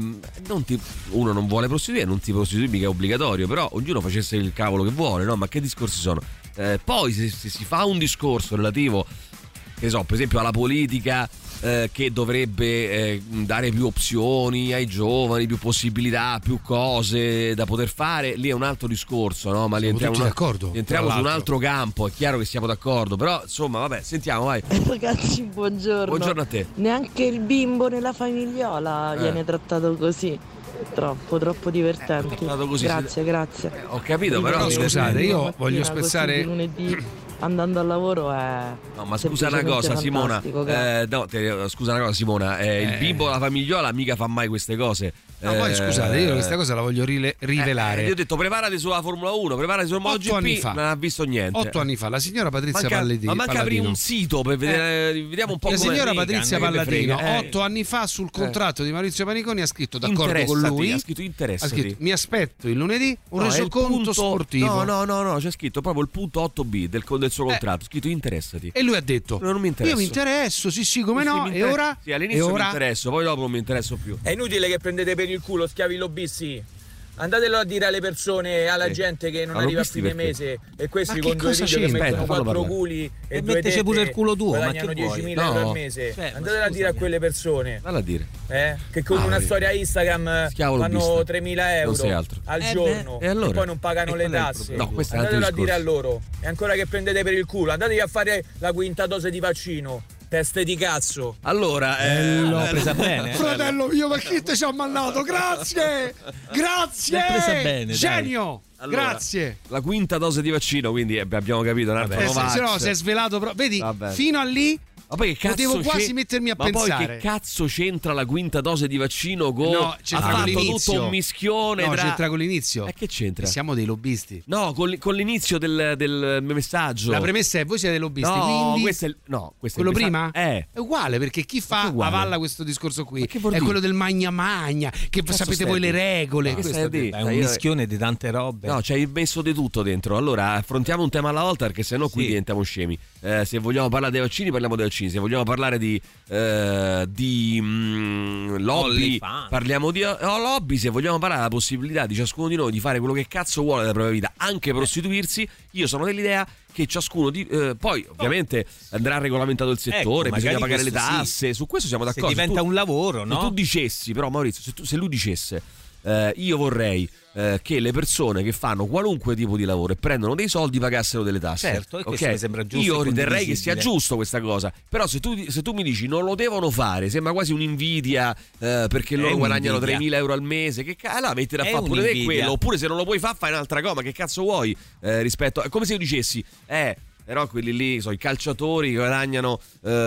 non vuole prostituire, non ti prostitui mica è obbligatorio, però ognuno facesse il cavolo che vuole, no? Ma che discorsi sono? Poi se si fa un discorso relativo, che so, per esempio alla politica, che dovrebbe dare più opzioni ai giovani, più possibilità, più cose da poter fare, lì è un altro discorso, no? Ma entriamo su un altro campo, è chiaro che siamo d'accordo, però insomma vabbè, sentiamo, vai. Ragazzi, buongiorno. Buongiorno a te. Neanche il bimbo nella famigliola viene trattato così. Troppo divertenti. Così. Grazie. Ho capito, però scusate, io voglio spezzare lunedì andando al lavoro è. No, ma scusa una cosa, Simona. Scusa una cosa, Simona. Il bimbo della famigliola mica fa mai queste cose. No, poi scusate, io questa cosa la voglio rivelare. Io ho detto preparati sulla Formula 1, preparati sul MotoGP, non ha visto niente. 8 anni fa la signora Patrizia Palladino. Ma manca aprire un sito per vedere, vediamo un po' come. La signora Patrizia Palladino 8 anni fa sul contratto di Maurizio Paniconi ha scritto d'accordo con lui. Ha scritto interessati. Mi aspetto il lunedì un resoconto sportivo. No, c'è scritto proprio il punto 8B del suo contratto, scritto interessati. E lui ha detto non mi interessa. Io mi interesso, sì, come no. E ora? Sì, all'inizio mi interesso, poi dopo non mi interesso più. È inutile che prendete per il culo, schiavi lobbisti. Andatelo a dire alle persone, alla gente che non arriva a fine mese e questi con 2 video che mettono 4 culi e 2 tette pure il culo tuo, guadagnano 10.000 euro al mese. Andatelo a dire a quelle persone. Valla a dire. Che con una storia Instagram fanno 3.000 euro al giorno e poi non pagano le tasse. Andatelo a dire a loro. E ancora che prendete per il culo, andatevi a fare la quinta dose di vaccino. teste di cazzo. Allora, l'ho presa bene. Fratello mio, ma chi te ci ha mandato? Grazie! Grazie! L'ho presa bene, genio! Allora, grazie. La quinta dose di vaccino, quindi abbiamo capito. Se no, si è svelato. Vedi, fino a lì. Ma poi che cazzo potevo quasi mettermi a pensare. Ma poi che cazzo c'entra la quinta dose di vaccino con no, c'entra con l'inizio. Tutto un mischione. No, c'entra con l'inizio. Che c'entra? Siamo dei lobbisti. No, con l'inizio del messaggio. La premessa è voi siete dei lobbisti. No, quindi questo è quello prima? È uguale, perché chi fa avalla questo discorso qui è quello del magna magna, che sapete voi le regole. È un mischione di tante robe. No, c'hai messo di tutto dentro. Allora affrontiamo un tema alla volta, perché sennò qui diventiamo scemi. Se vogliamo parlare dei vaccini, parliamo dei vaccini. Se vogliamo parlare di lobby, parliamo di lobby. Se vogliamo parlare della possibilità di ciascuno di noi di fare quello che cazzo vuole della propria vita, anche prostituirsi, io sono dell'idea che ciascuno di poi ovviamente andrà regolamentato il settore, bisogna pagare le tasse, su questo siamo d'accordo. Se diventa un lavoro, no? Se tu dicessi, però Maurizio, se lui dicesse io vorrei che le persone che fanno qualunque tipo di lavoro e prendono dei soldi pagassero delle tasse. Certo, e questo mi sembra giusto. Io riterrei che sia giusto questa cosa. Però se tu mi dici non lo devono fare, sembra quasi un'invidia perché loro guadagnano 3.000 euro al mese. Che allora mettila a fare pure te quello. Oppure se non lo puoi fare, fai un'altra cosa. Ma che cazzo vuoi rispetto a. È come se io dicessi però quelli lì sono i calciatori che guadagnano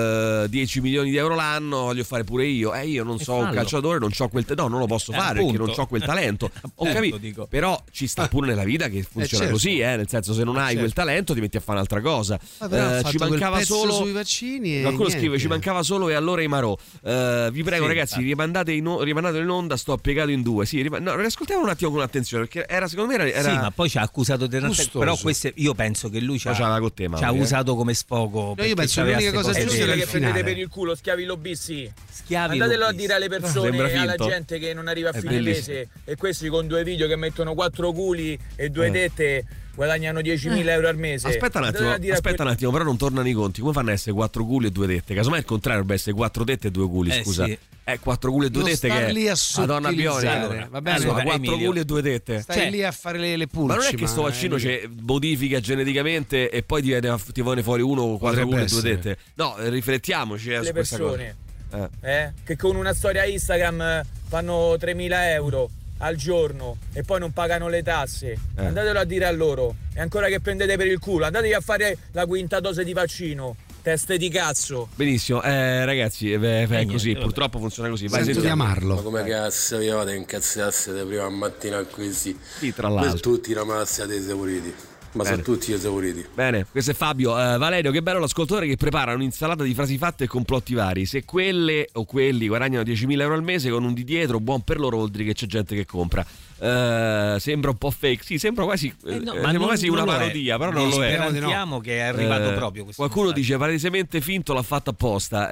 10 milioni di euro l'anno, voglio fare pure io. Io non so un calciatore, non c'ho non lo posso fare perché non ho quel talento. Ho capito. Però ci sta pure nella vita che funziona così, nel senso, se non hai quel talento ti metti a fare un'altra cosa. Ci mancava solo sui vaccini. Qualcuno scrive: ci mancava solo e allora i Marò. Vi prego, ragazzi, rimandate in onda, sto piegato in due. Riascoltiamo un attimo con attenzione, perché secondo me era. Sì, ma poi ci ha accusato di però queste, io penso che lui ci ha usato come sfogo. Io penso che l'unica cosa giusta è che prendete per il culo, schiavi lobbisti. Andatelo a dire alle persone, alla gente che non arriva a fine mese, e questi con 2 video che mettono 4 culi e 2 tette guadagnano 10.000 euro al mese. Aspetta un attimo, però non tornano i conti. Come fanno a essere 4 culi e 2 tette? Casomai il contrario, dovrebbe essere 4 tette e 2 culi, scusa. Sì. 4 culi e 2 tette che lì a Madonna Bionica. Va bene, 4 culi e 2 tette. Stai lì a fare le pulci. Ma non è che sto vaccino modifica geneticamente e poi ti viene fuori uno con 4 culi e 2 tette. No, riflettiamoci su questa cosa. Le persone che con una storia Instagram fanno 3.000 euro al giorno e poi non pagano le tasse, andatelo a dire a loro. E ancora che prendete per il culo, andatevi a fare la quinta dose di vaccino, teste di cazzo. Benissimo, ragazzi, è così, purtroppo funziona così. Sento di amarlo. Ma come cazzo vi fate incazzarsi da prima mattina così? Sì, tra l'altro. Per tutti la mazza dei esauriti. Ma sono tutti esauriti. Bene, questo è Fabio. Valerio, che bello l'ascoltatore che prepara un'insalata di frasi fatte e complotti vari. Se quelle o quelli guadagnano 10.000 euro al mese con un di dietro, buon per loro, vuol dire che c'è gente che compra. Sembra un po' fake. Sì, sembra quasi, una parodia, però non lo è. Speriamo che è arrivato proprio questo. Qualcuno dice palesemente finto, l'ha fatto apposta.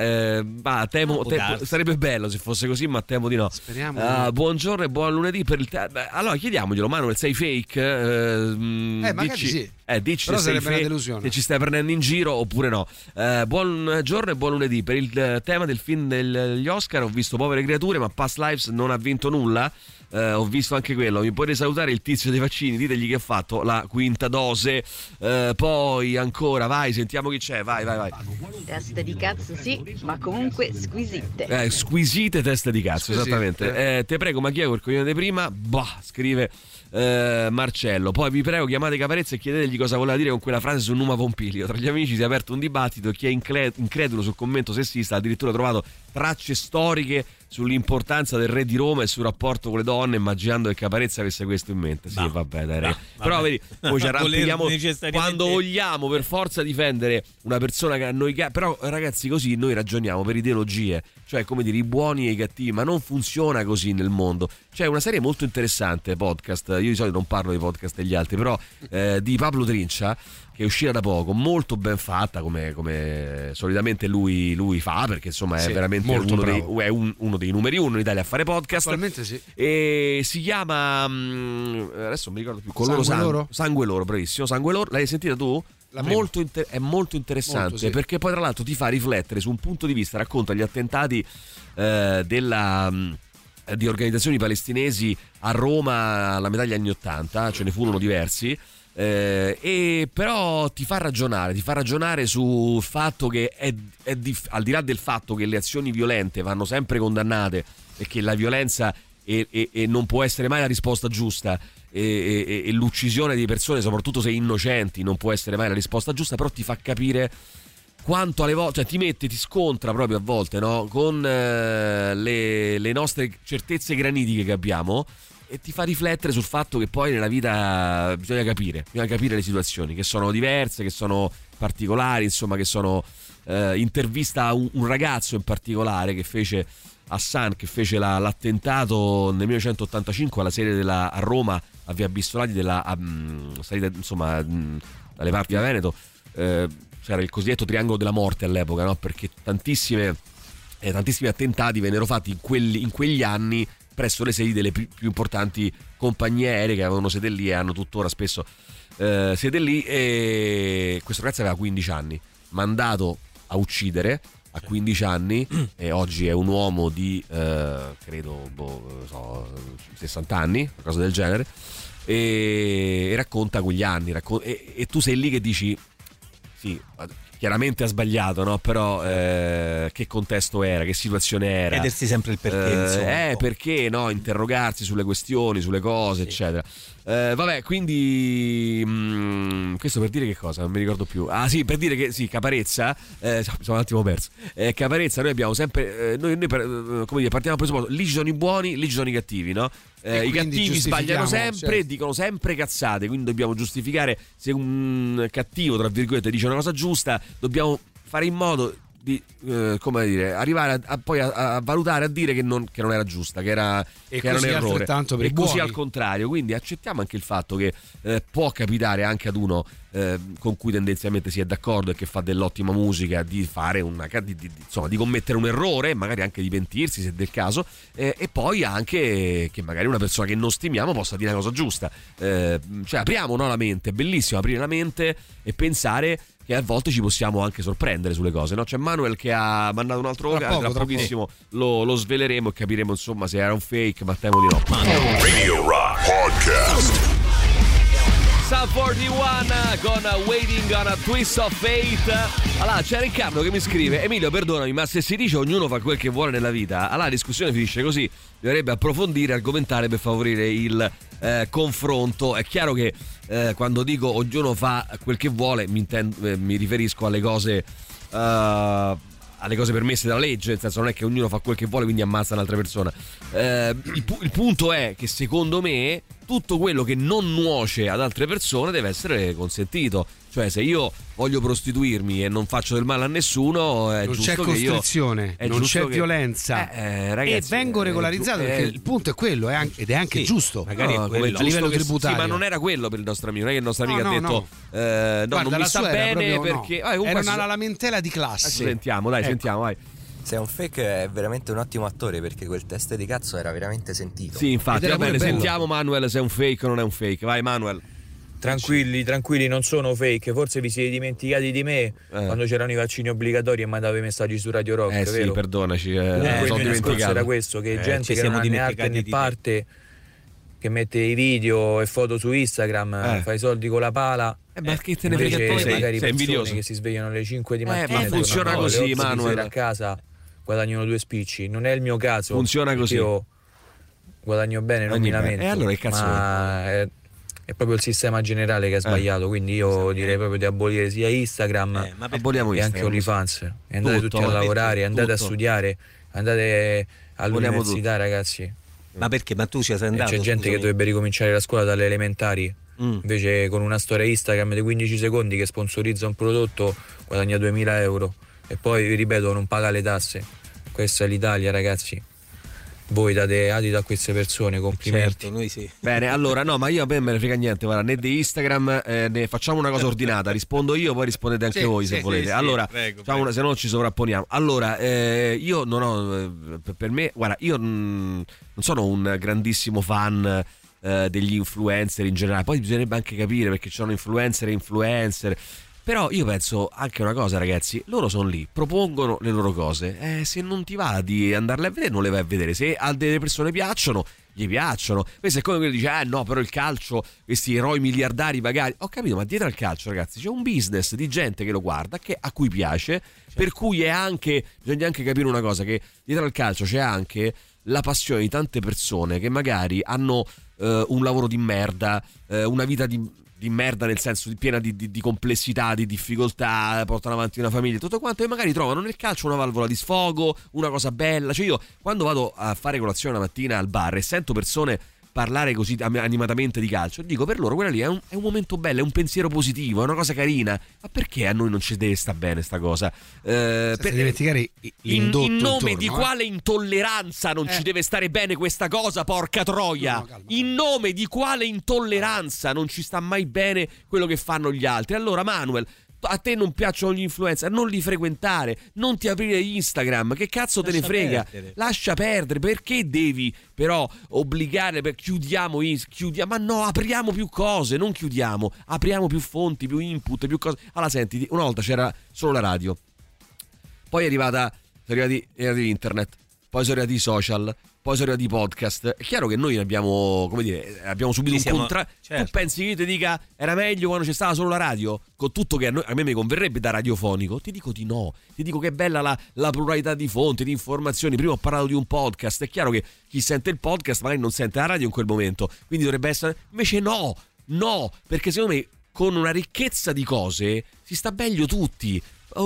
Sarebbe bello se fosse così, ma temo di no. Speriamo. Buongiorno e buon lunedì per il allora chiediamoglielo, Manuel, sei fake? Magari sì. Dici però se sarebbe una delusione, se ci stai prendendo in giro oppure no. Buongiorno e buon lunedì. Per il tema del film degli Oscar ho visto Povere creature, ma Past Lives non ha vinto nulla. Ho visto anche quello. Mi puoi salutare il tizio dei vaccini, ditegli che ha fatto la quinta dose. Poi ancora, vai, sentiamo chi c'è. Vai. Teste di cazzo, sì, ma comunque squisite. Squisite teste di cazzo, esattamente. Te prego, ma chi è quel coglione di prima? Scrive Marcello. Poi vi prego, chiamate Caparezza e chiedetegli cosa voleva dire con quella frase su Numa Pompilio. Tra gli amici si è aperto un dibattito e chi è incredulo sul commento sessista ha addirittura trovato tracce storiche sull'importanza del re di Roma e sul rapporto con le donne, immaginando che Caparezza avesse questo in mente. Sì, vabbè, dai. Però vedi, poi ci arrampichiamo quando vogliamo per forza difendere una persona che a noi però ragazzi, così noi ragioniamo per ideologie, cioè come dire i buoni e i cattivi, ma non funziona così nel mondo. C'è una serie molto interessante, podcast, io di solito non parlo dei podcast degli altri, però di Pablo Trincia, che è uscita da poco, molto ben fatta come solitamente lui fa, perché insomma è veramente uno dei numeri uno in Italia a fare podcast. Attualmente sì. E si chiama adesso non mi ricordo più, Sangue Loro, bravissimo, Sangue Loro. L'hai sentita tu? È molto interessante, molto, sì. Perché poi tra l'altro ti fa riflettere su un punto di vista, racconta gli attentati di organizzazioni palestinesi a Roma alla metà degli anni 80, ce ne furono diversi. E però ti fa ragionare sul fatto che al di là del fatto che le azioni violente vanno sempre condannate e che la violenza e non può essere mai la risposta giusta, e l'uccisione di persone, soprattutto se innocenti, non può essere mai la risposta giusta, però ti fa capire quanto alle volte, cioè ti scontra proprio a volte, no? Con le nostre certezze granitiche che abbiamo, e ti fa riflettere sul fatto che poi nella vita bisogna capire le situazioni, che sono diverse, che sono particolari, insomma, che sono intervista a un ragazzo in particolare che fece Hassan, che fece l'attentato nel 1985 alla sede a Roma, a Via Bistolati, salita, insomma, dalle parti da Veneto. C'era il cosiddetto triangolo della morte all'epoca, no? Perché tantissimi attentati vennero fatti in quegli anni presso le sedi delle più importanti compagnie aeree che avevano sede lì e hanno tuttora spesso sede lì. E questo ragazzo aveva 15 anni, mandato a uccidere a 15 anni, e oggi è un uomo di credo 60 anni, qualcosa del genere, e racconta quegli anni, e tu sei lì che dici sì, chiaramente ha sbagliato, no? Però che contesto era, che situazione era, chiedersi sempre il perché, perché, no? Interrogarsi sulle questioni, sulle cose, sì, eccetera. Vabbè, quindi questo per dire che cosa? Non mi ricordo più. Ah sì, per dire che sì, Caparezza, sono un attimo perso. Caparezza, noi abbiamo sempre come dire, partiamo dal presupposto, lì ci sono i buoni, lì ci sono i cattivi, no? I cattivi sbagliano sempre, certo, dicono sempre cazzate, quindi dobbiamo giustificare. Se un cattivo, tra virgolette, dice una cosa giusta, dobbiamo fare in modo di come dire, arrivare poi a valutare, a dire che non era giusta, che era un errore, e così al contrario. Quindi accettiamo anche il fatto che può capitare anche ad uno con cui tendenzialmente si è d'accordo e che fa dell'ottima musica di fare insomma, di commettere un errore, magari anche di pentirsi se del caso, e poi anche che magari una persona che non stimiamo possa dire una cosa giusta. Cioè apriamo, no, la mente, è bellissimo aprire la mente e pensare che a volte ci possiamo anche sorprendere sulle cose, no? C'è Manuel che ha mandato un altro vocale, tra pochissimo lo sveleremo e capiremo, insomma, se era un fake, ma temo di no. Radio Rock Podcast. Sum 41 con Waiting on a Twist of Fate. Allora, c'è Riccardo che mi scrive: Emilio, perdonami, ma se si dice ognuno fa quel che vuole nella vita, allora la discussione finisce così. Bisognerebbe approfondire, argomentare per favorire il confronto. È chiaro che quando dico ognuno fa quel che vuole mi riferisco alle cose permesse dalla legge, nel senso non è che ognuno fa quel che vuole quindi ammazza un'altra persona. Il punto è che secondo me tutto quello che non nuoce ad altre persone deve essere consentito. Cioè, se io voglio prostituirmi e non faccio del male a nessuno, è non giusto c'è costrizione, non c'è violenza, ragazzi, e vengo regolarizzato, perché il punto è quello, ed è anche giusto, magari a livello tributario. Sì, ma non era quello per il nostro amico, non è che il nostro amico ha detto guarda, non mi sta bene perché era una lamentela di classe. Sentiamo, vai. Se è un fake è veramente un ottimo attore, perché quel test di cazzo era veramente sentito. Sì, infatti, va bene, sentiamo Manuel se è un fake o non è un fake. Vai Manuel. Tranquilli, non sono fake. Forse vi siete dimenticati di me quando c'erano i vaccini obbligatori e mandavo i messaggi su Radio Rock, vero? Sì, perdonaci, sono dimenticato. Era questo, che gente che non ha né arte né parte, che mette i video e foto su Instagram, fa i soldi con la pala. Ma che te ne frega, poi magari persone invidioso, che si svegliano alle 5 di mattina, ma funziona così, Manuel, a casa guadagnano 2 spicci. Non è il mio caso, funziona così. Io guadagno bene, non mi lamento. E allora che cazzo è proprio il sistema generale che ha sbagliato, quindi io direi proprio di abolire sia Instagram e anche OnlyFans, e andate tutti a lavorare, andate a studiare, andate all'università, ragazzi. Ma perché? Ma tu ci sei andato? C'è gente che dovrebbe ricominciare la scuola dalle elementari, invece con una storia Instagram di 15 secondi che sponsorizza un prodotto guadagna 2.000 euro e poi, vi ripeto, non paga le tasse. Questa è l'Italia, ragazzi. Voi date adito a queste persone, complimenti. Certo, noi sì. Bene, allora no, ma io a me me ne frega niente, guarda, né di Instagram, ne facciamo una cosa ordinata, rispondo io, poi rispondete anche voi se volete. Allora, prego. Se no ci sovrapponiamo. Allora, io non ho, per me, guarda, io non sono un grandissimo fan degli influencer in generale, poi bisognerebbe anche capire perché ci sono influencer e influencer. Però io penso anche una cosa, ragazzi, loro sono lì, propongono le loro cose, se non ti va di andarle a vedere non le vai a vedere, se a delle persone piacciono gli piacciono. Questo è come quello che dice no, però il calcio, questi eroi miliardari magari. Ho capito, ma dietro al calcio, ragazzi, c'è un business di gente che lo guarda, a cui piace, per cui bisogna anche capire una cosa, che dietro al calcio c'è anche la passione di tante persone che magari hanno un lavoro di merda, una vita di merda, nel senso piena di complessità, di difficoltà, portano avanti una famiglia, tutto quanto, e magari trovano nel calcio una valvola di sfogo, una cosa bella. Cioè io quando vado a fare colazione la mattina al bar e sento persone parlare così animatamente di calcio, dico, per loro quella lì è un momento bello, è un pensiero positivo, è una cosa carina. Ma perché a noi non ci deve sta bene sta cosa? Per dimenticare l'indotto in nome intorno, di quale intolleranza non ci deve stare bene questa cosa, porca troia? No, in nome di quale intolleranza non ci sta mai bene quello che fanno gli altri? Allora, Manuel, a te non piacciono gli influencer, non li frequentare, non ti aprire Instagram, che cazzo te ne frega? Lascia perdere. Perché devi però obbligare? Chiudiamo, ma no, apriamo più cose, non chiudiamo, apriamo più fonti, più input, più cose. Allora senti, una volta c'era solo la radio, poi è arrivati internet, poi sono arrivati i social, poi sono arrivati i podcast. È chiaro che noi abbiamo subito un contrario. Certo. Tu pensi che io ti dica era meglio quando c'è stata solo la radio? Con tutto che a me mi converrebbe da radiofonico, ti dico di no. Ti dico che è bella la pluralità di fonti, di informazioni. Prima ho parlato di un podcast. È chiaro che chi sente il podcast magari non sente la radio in quel momento, quindi dovrebbe essere. Invece no, perché secondo me con una ricchezza di cose si sta meglio tutti.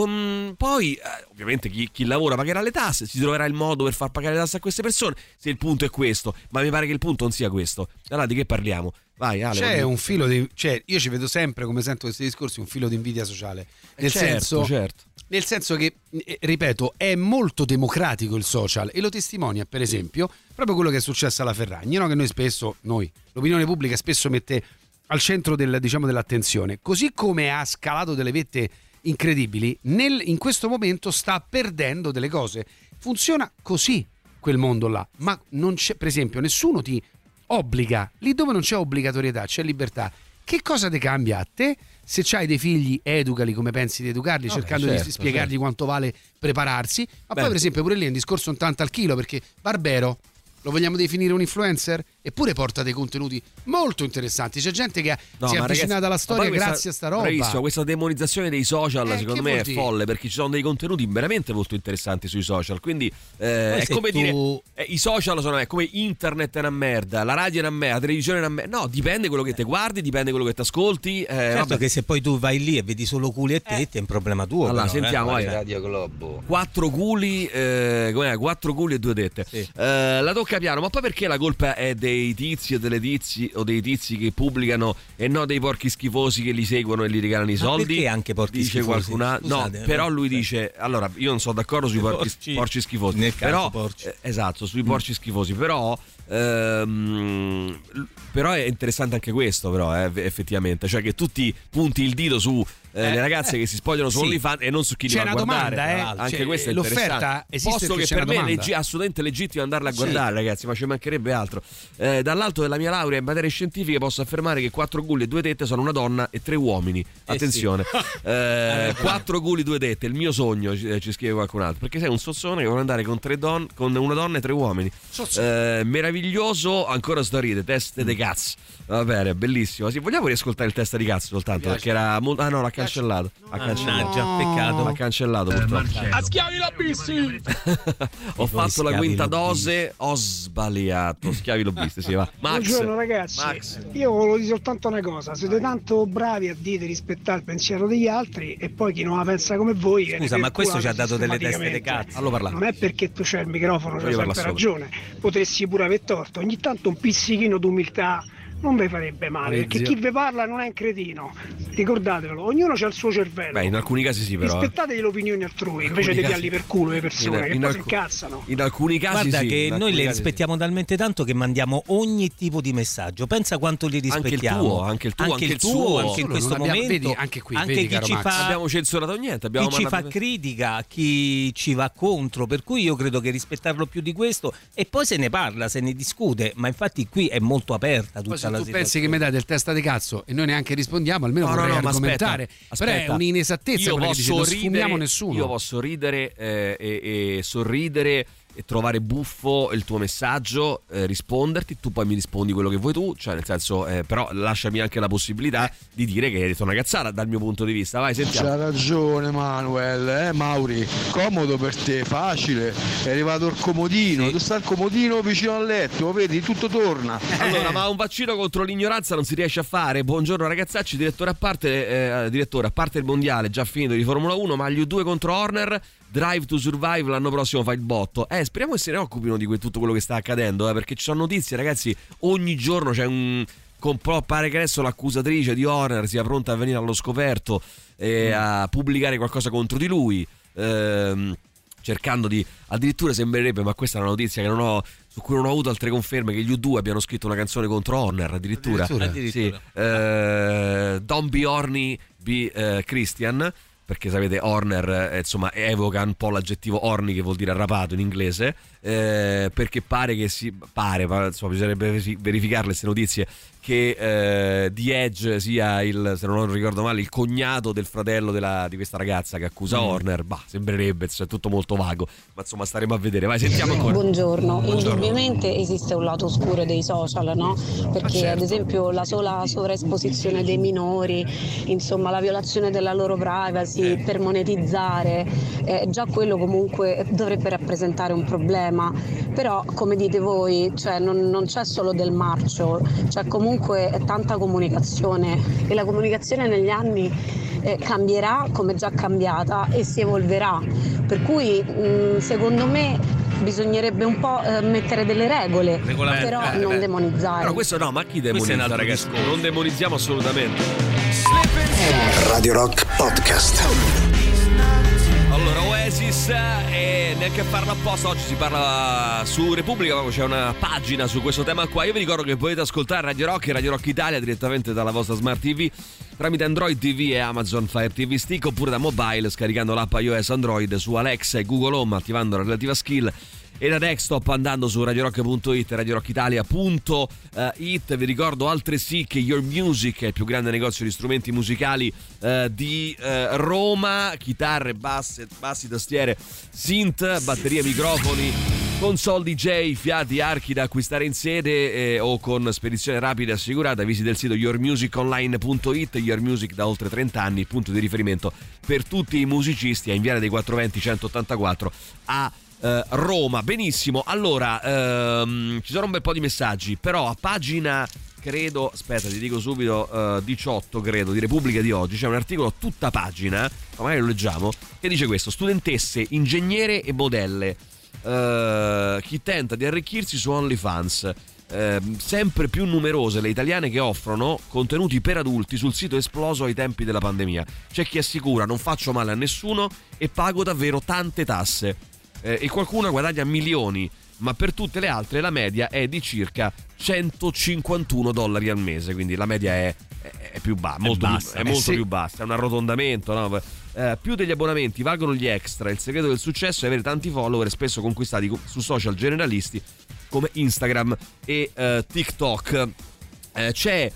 Poi ovviamente chi lavora pagherà le tasse, si troverà il modo per far pagare le tasse a queste persone, se il punto è questo, ma mi pare che il punto non sia questo. Allora di che parliamo? Vai, Ale. C'è un filo io ci vedo sempre, come sento questi discorsi, un filo di invidia sociale, nel senso che, ripeto, è molto democratico il social, e lo testimonia per esempio proprio quello che è successo alla Ferragni, no? Che l'opinione pubblica spesso mette al centro dell'attenzione, così come ha scalato delle vette incredibili, in questo momento sta perdendo delle cose. Funziona così quel mondo là, ma non c'è, per esempio, nessuno ti obbliga, lì dove non c'è obbligatorietà c'è libertà. Che cosa ti cambia a te? Se c'hai dei figli, educali come pensi di educarli, cercando di spiegargli quanto vale prepararsi. Ma poi per esempio pure lì è un discorso un tanto al chilo, perché Barbero lo vogliamo definire un influencer? Eppure porta dei contenuti molto interessanti. C'è gente che si è avvicinata alla storia grazie a sta roba. Bravissimo, questa demonizzazione dei social secondo me è folle, perché ci sono dei contenuti veramente molto interessanti sui social. Quindi è come dire i social è come internet è una merda, la radio è una merda, la televisione è una merda. No, dipende quello che te guardi, dipende quello che ti ascolti. Certo che se poi tu vai lì e vedi solo culi e tette è un problema tuo. Allora però, sentiamo Radio Globo. 4 culi e 2 tette. La tocca piano. Ma poi perché la colpa è dei tizi e delle tizi o dei tizi che pubblicano e no dei porchi schifosi che li seguono e li regalano i soldi? Perché anche porchi dice schifosi? Scusate, no, però lui dice, allora io non sono d'accordo sui porci schifosi, nel caso però esatto, sui porci schifosi, però è interessante anche questo, però effettivamente, cioè che tutti punti il dito su le ragazze che si spogliano su OnlyFans e non su chi li va a guardare. Domanda, anche questo è l'offerta esiste, posto che per me è assolutamente legittimo andarla a guardare, ragazzi, ma ci mancherebbe altro. Dall'alto della mia laurea in materie scientifiche posso affermare che 4 gulli e 2 tette sono una donna e 3 uomini. Attenzione. 4 gulli e 2 tette, il mio sogno, ci scrive qualcun altro, perché sei un sozzone che vuole andare con una donna e 3 uomini. Meraviglioso, ancora sto a ridere, teste de cazzo. Va bene, bellissimo. Sì, vogliamo riascoltare il testa di cazzo soltanto, perché era molto. Ah no, l'ha cancellato. Peccato. L'ha cancellato purtroppo. A schiavi lobbisti! Ho fatto la quinta dose, ho sbagliato. Schiavi lobbisti, sì, va. Max. Buongiorno ragazzi. Io volevo dire soltanto una cosa: siete tanto bravi a dire rispettare il pensiero degli altri e poi chi non la pensa come voi. Scusa, ma questo ci ha dato delle teste di cazzo. Allora non è perché tu c'hai il microfono, c'hai sempre ragione. Potresti pure aver torto. Ogni tanto un pizzichino d'umiltà non vi farebbe male, perché chi vi parla non è un cretino, ricordatevelo, ognuno c'ha il suo cervello. Beh, in alcuni casi sì, però rispettate le opinioni altrui invece di darli per culo le persone che poi si incazzano. In alcuni casi guarda che noi le rispettiamo talmente tanto che mandiamo ogni tipo di messaggio, pensa quanto li rispettiamo, anche il tuo, anche in questo momento vedi, anche qui, anche vedi, chi ci fa, abbiamo censurato niente, chi ci fa critica, chi ci va contro, per cui io credo che rispettarlo più di questo, e poi se ne parla, se ne discute, ma infatti qui è molto aperta tutta la situazione. Pensi che mi dai del testa di cazzo e noi neanche rispondiamo, almeno vorrei argomentare. Però è un'inesattezza, perché dice, non sfumiamo nessuno. Io posso ridere e sorridere e trovare buffo il tuo messaggio, risponderti, tu poi mi rispondi quello che vuoi tu, cioè nel senso, però lasciami anche la possibilità di dire che hai detto una cazzata dal mio punto di vista. Vai, sentiamo. C'ha ragione Manuel, Mauri, comodo per te, facile, è arrivato il comodino, tu stai al comodino vicino al letto, lo vedi, tutto torna. Allora, ma un vaccino contro l'ignoranza non si riesce a fare? Buongiorno ragazzacci, direttore, a parte il mondiale già finito di Formula 1, ma gli U2 contro Horner, Drive to Survive l'anno prossimo fa il botto. Speriamo che se ne occupino di tutto quello che sta accadendo, perché ci sono notizie, ragazzi, ogni giorno c'è pare che adesso l'accusatrice di Horner sia pronta a venire allo scoperto e a pubblicare qualcosa contro di lui, cercando di, addirittura sembrerebbe, ma questa è una notizia che su cui non ho avuto altre conferme, che gli U2 abbiano scritto una canzone contro Horner addirittura. Sì. Don't be horny, be Christian, perché sapete Horner insomma evoca un po' l'aggettivo horny, che vuol dire arrapato in inglese, perché pare che insomma bisognerebbe verificarle queste notizie, che The Edge sia se non ricordo male, il cognato del fratello di questa ragazza che accusa Horner. Sembrerebbe, è tutto molto vago, ma insomma staremo a vedere. Vai, sentiamo ancora. Buongiorno. Indubbiamente esiste un lato oscuro dei social, no? Perché ad esempio la sola sovraesposizione dei minori, insomma la violazione della loro privacy per monetizzare, già quello comunque dovrebbe rappresentare un problema. Però come dite voi, cioè non c'è solo del marcio, c'è comunque tanta comunicazione, e la comunicazione negli anni cambierà, come già cambiata, e si evolverà, per cui secondo me bisognerebbe un po' mettere delle regole, però non demonizzare. Però questo no, ma chi demonizza, ragazzi? Non demonizziamo assolutamente. Radio Rock Podcast. Allora, Oasis, e neanche a farlo apposta, oggi si parla su Repubblica, proprio c'è una pagina su questo tema qua. Io vi ricordo che potete ascoltare Radio Rock e Radio Rock Italia direttamente dalla vostra Smart TV tramite Android TV e Amazon Fire TV Stick, oppure da mobile scaricando l'app iOS Android su Alexa e Google Home, attivando la relativa skill, e da desktop andando su radiorock.it e radiorockitalia.it. Vi ricordo altresì che Your Music è il più grande negozio di strumenti musicali di Roma: chitarre, bassi, tastiere, synth, batterie, microfoni, console DJ, fiati, archi da acquistare in sede o con spedizione rapida e assicurata. Visita il sito yourmusiconline.it. Your Music da oltre 30 anni, punto di riferimento per tutti i musicisti, a in Viale dei 420 184 a Roma. Benissimo, allora ci sono un bel po' di messaggi, però a pagina, credo, aspetta ti dico subito, 18 credo, di Repubblica di oggi c'è un articolo a tutta pagina, ma magari lo leggiamo, che dice questo: studentesse, ingegnere e modelle, chi tenta di arricchirsi su OnlyFans. Sempre più numerose le italiane che offrono contenuti per adulti sul sito esploso ai tempi della pandemia. C'è chi assicura: non faccio male a nessuno e pago davvero tante tasse, e qualcuno guadagna milioni, ma per tutte le altre la media è di circa $151 al mese, quindi la media è più bassa, più bassa, è un arrotondamento, no? Più degli abbonamenti valgono gli extra. Il segreto del successo è avere tanti follower, spesso conquistati su social generalisti come Instagram e TikTok. C'è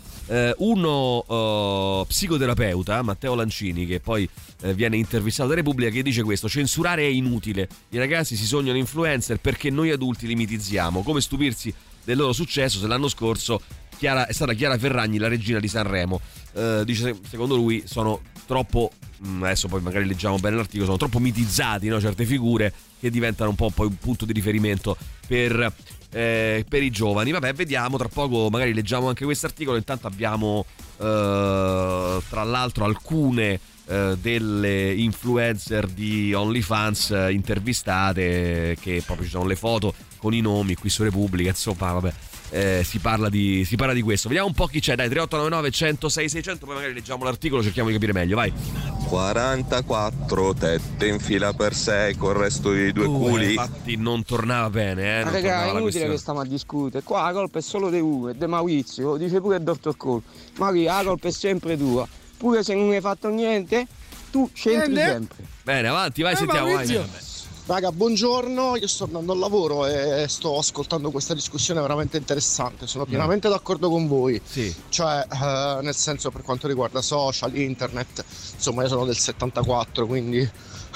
uno psicoterapeuta, Matteo Lancini, che poi viene intervistato da Repubblica, che dice questo: censurare è inutile, i ragazzi si sognano influencer perché noi adulti li mitizziamo, come stupirsi del loro successo se l'anno scorso è stata Chiara Ferragni la regina di Sanremo. Dice, secondo lui sono troppo, adesso poi magari leggiamo bene l'articolo, sono troppo mitizzati, no? Certe figure che diventano un po' poi un punto di riferimento per i giovani. Vabbè, vediamo, tra poco magari leggiamo anche questo articolo. Intanto abbiamo tra l'altro alcune delle influencer di OnlyFans intervistate, che proprio ci sono le foto con i nomi qui su Repubblica, insomma vabbè. Si parla di questo. Vediamo un po' chi c'è, dai, 3899 106 600, poi magari leggiamo l'articolo, cerchiamo di capire meglio, vai. 44 tette in fila per 6 col resto di due culi. Infatti non tornava bene, Ma raga, è inutile che stiamo a discutere. Qua la colpa è solo di uno, è di Maurizio, lo dice pure il dottor Cole. Maria, la colpa è sempre tua. Pure se non hai fatto niente, tu c'entri sempre. Bene, avanti, vai, sentiamo, vai. Raga, buongiorno, io sto andando al lavoro e sto ascoltando questa discussione veramente interessante, sono pienamente d'accordo con voi, cioè nel senso, per quanto riguarda social, internet, insomma io sono del 74, quindi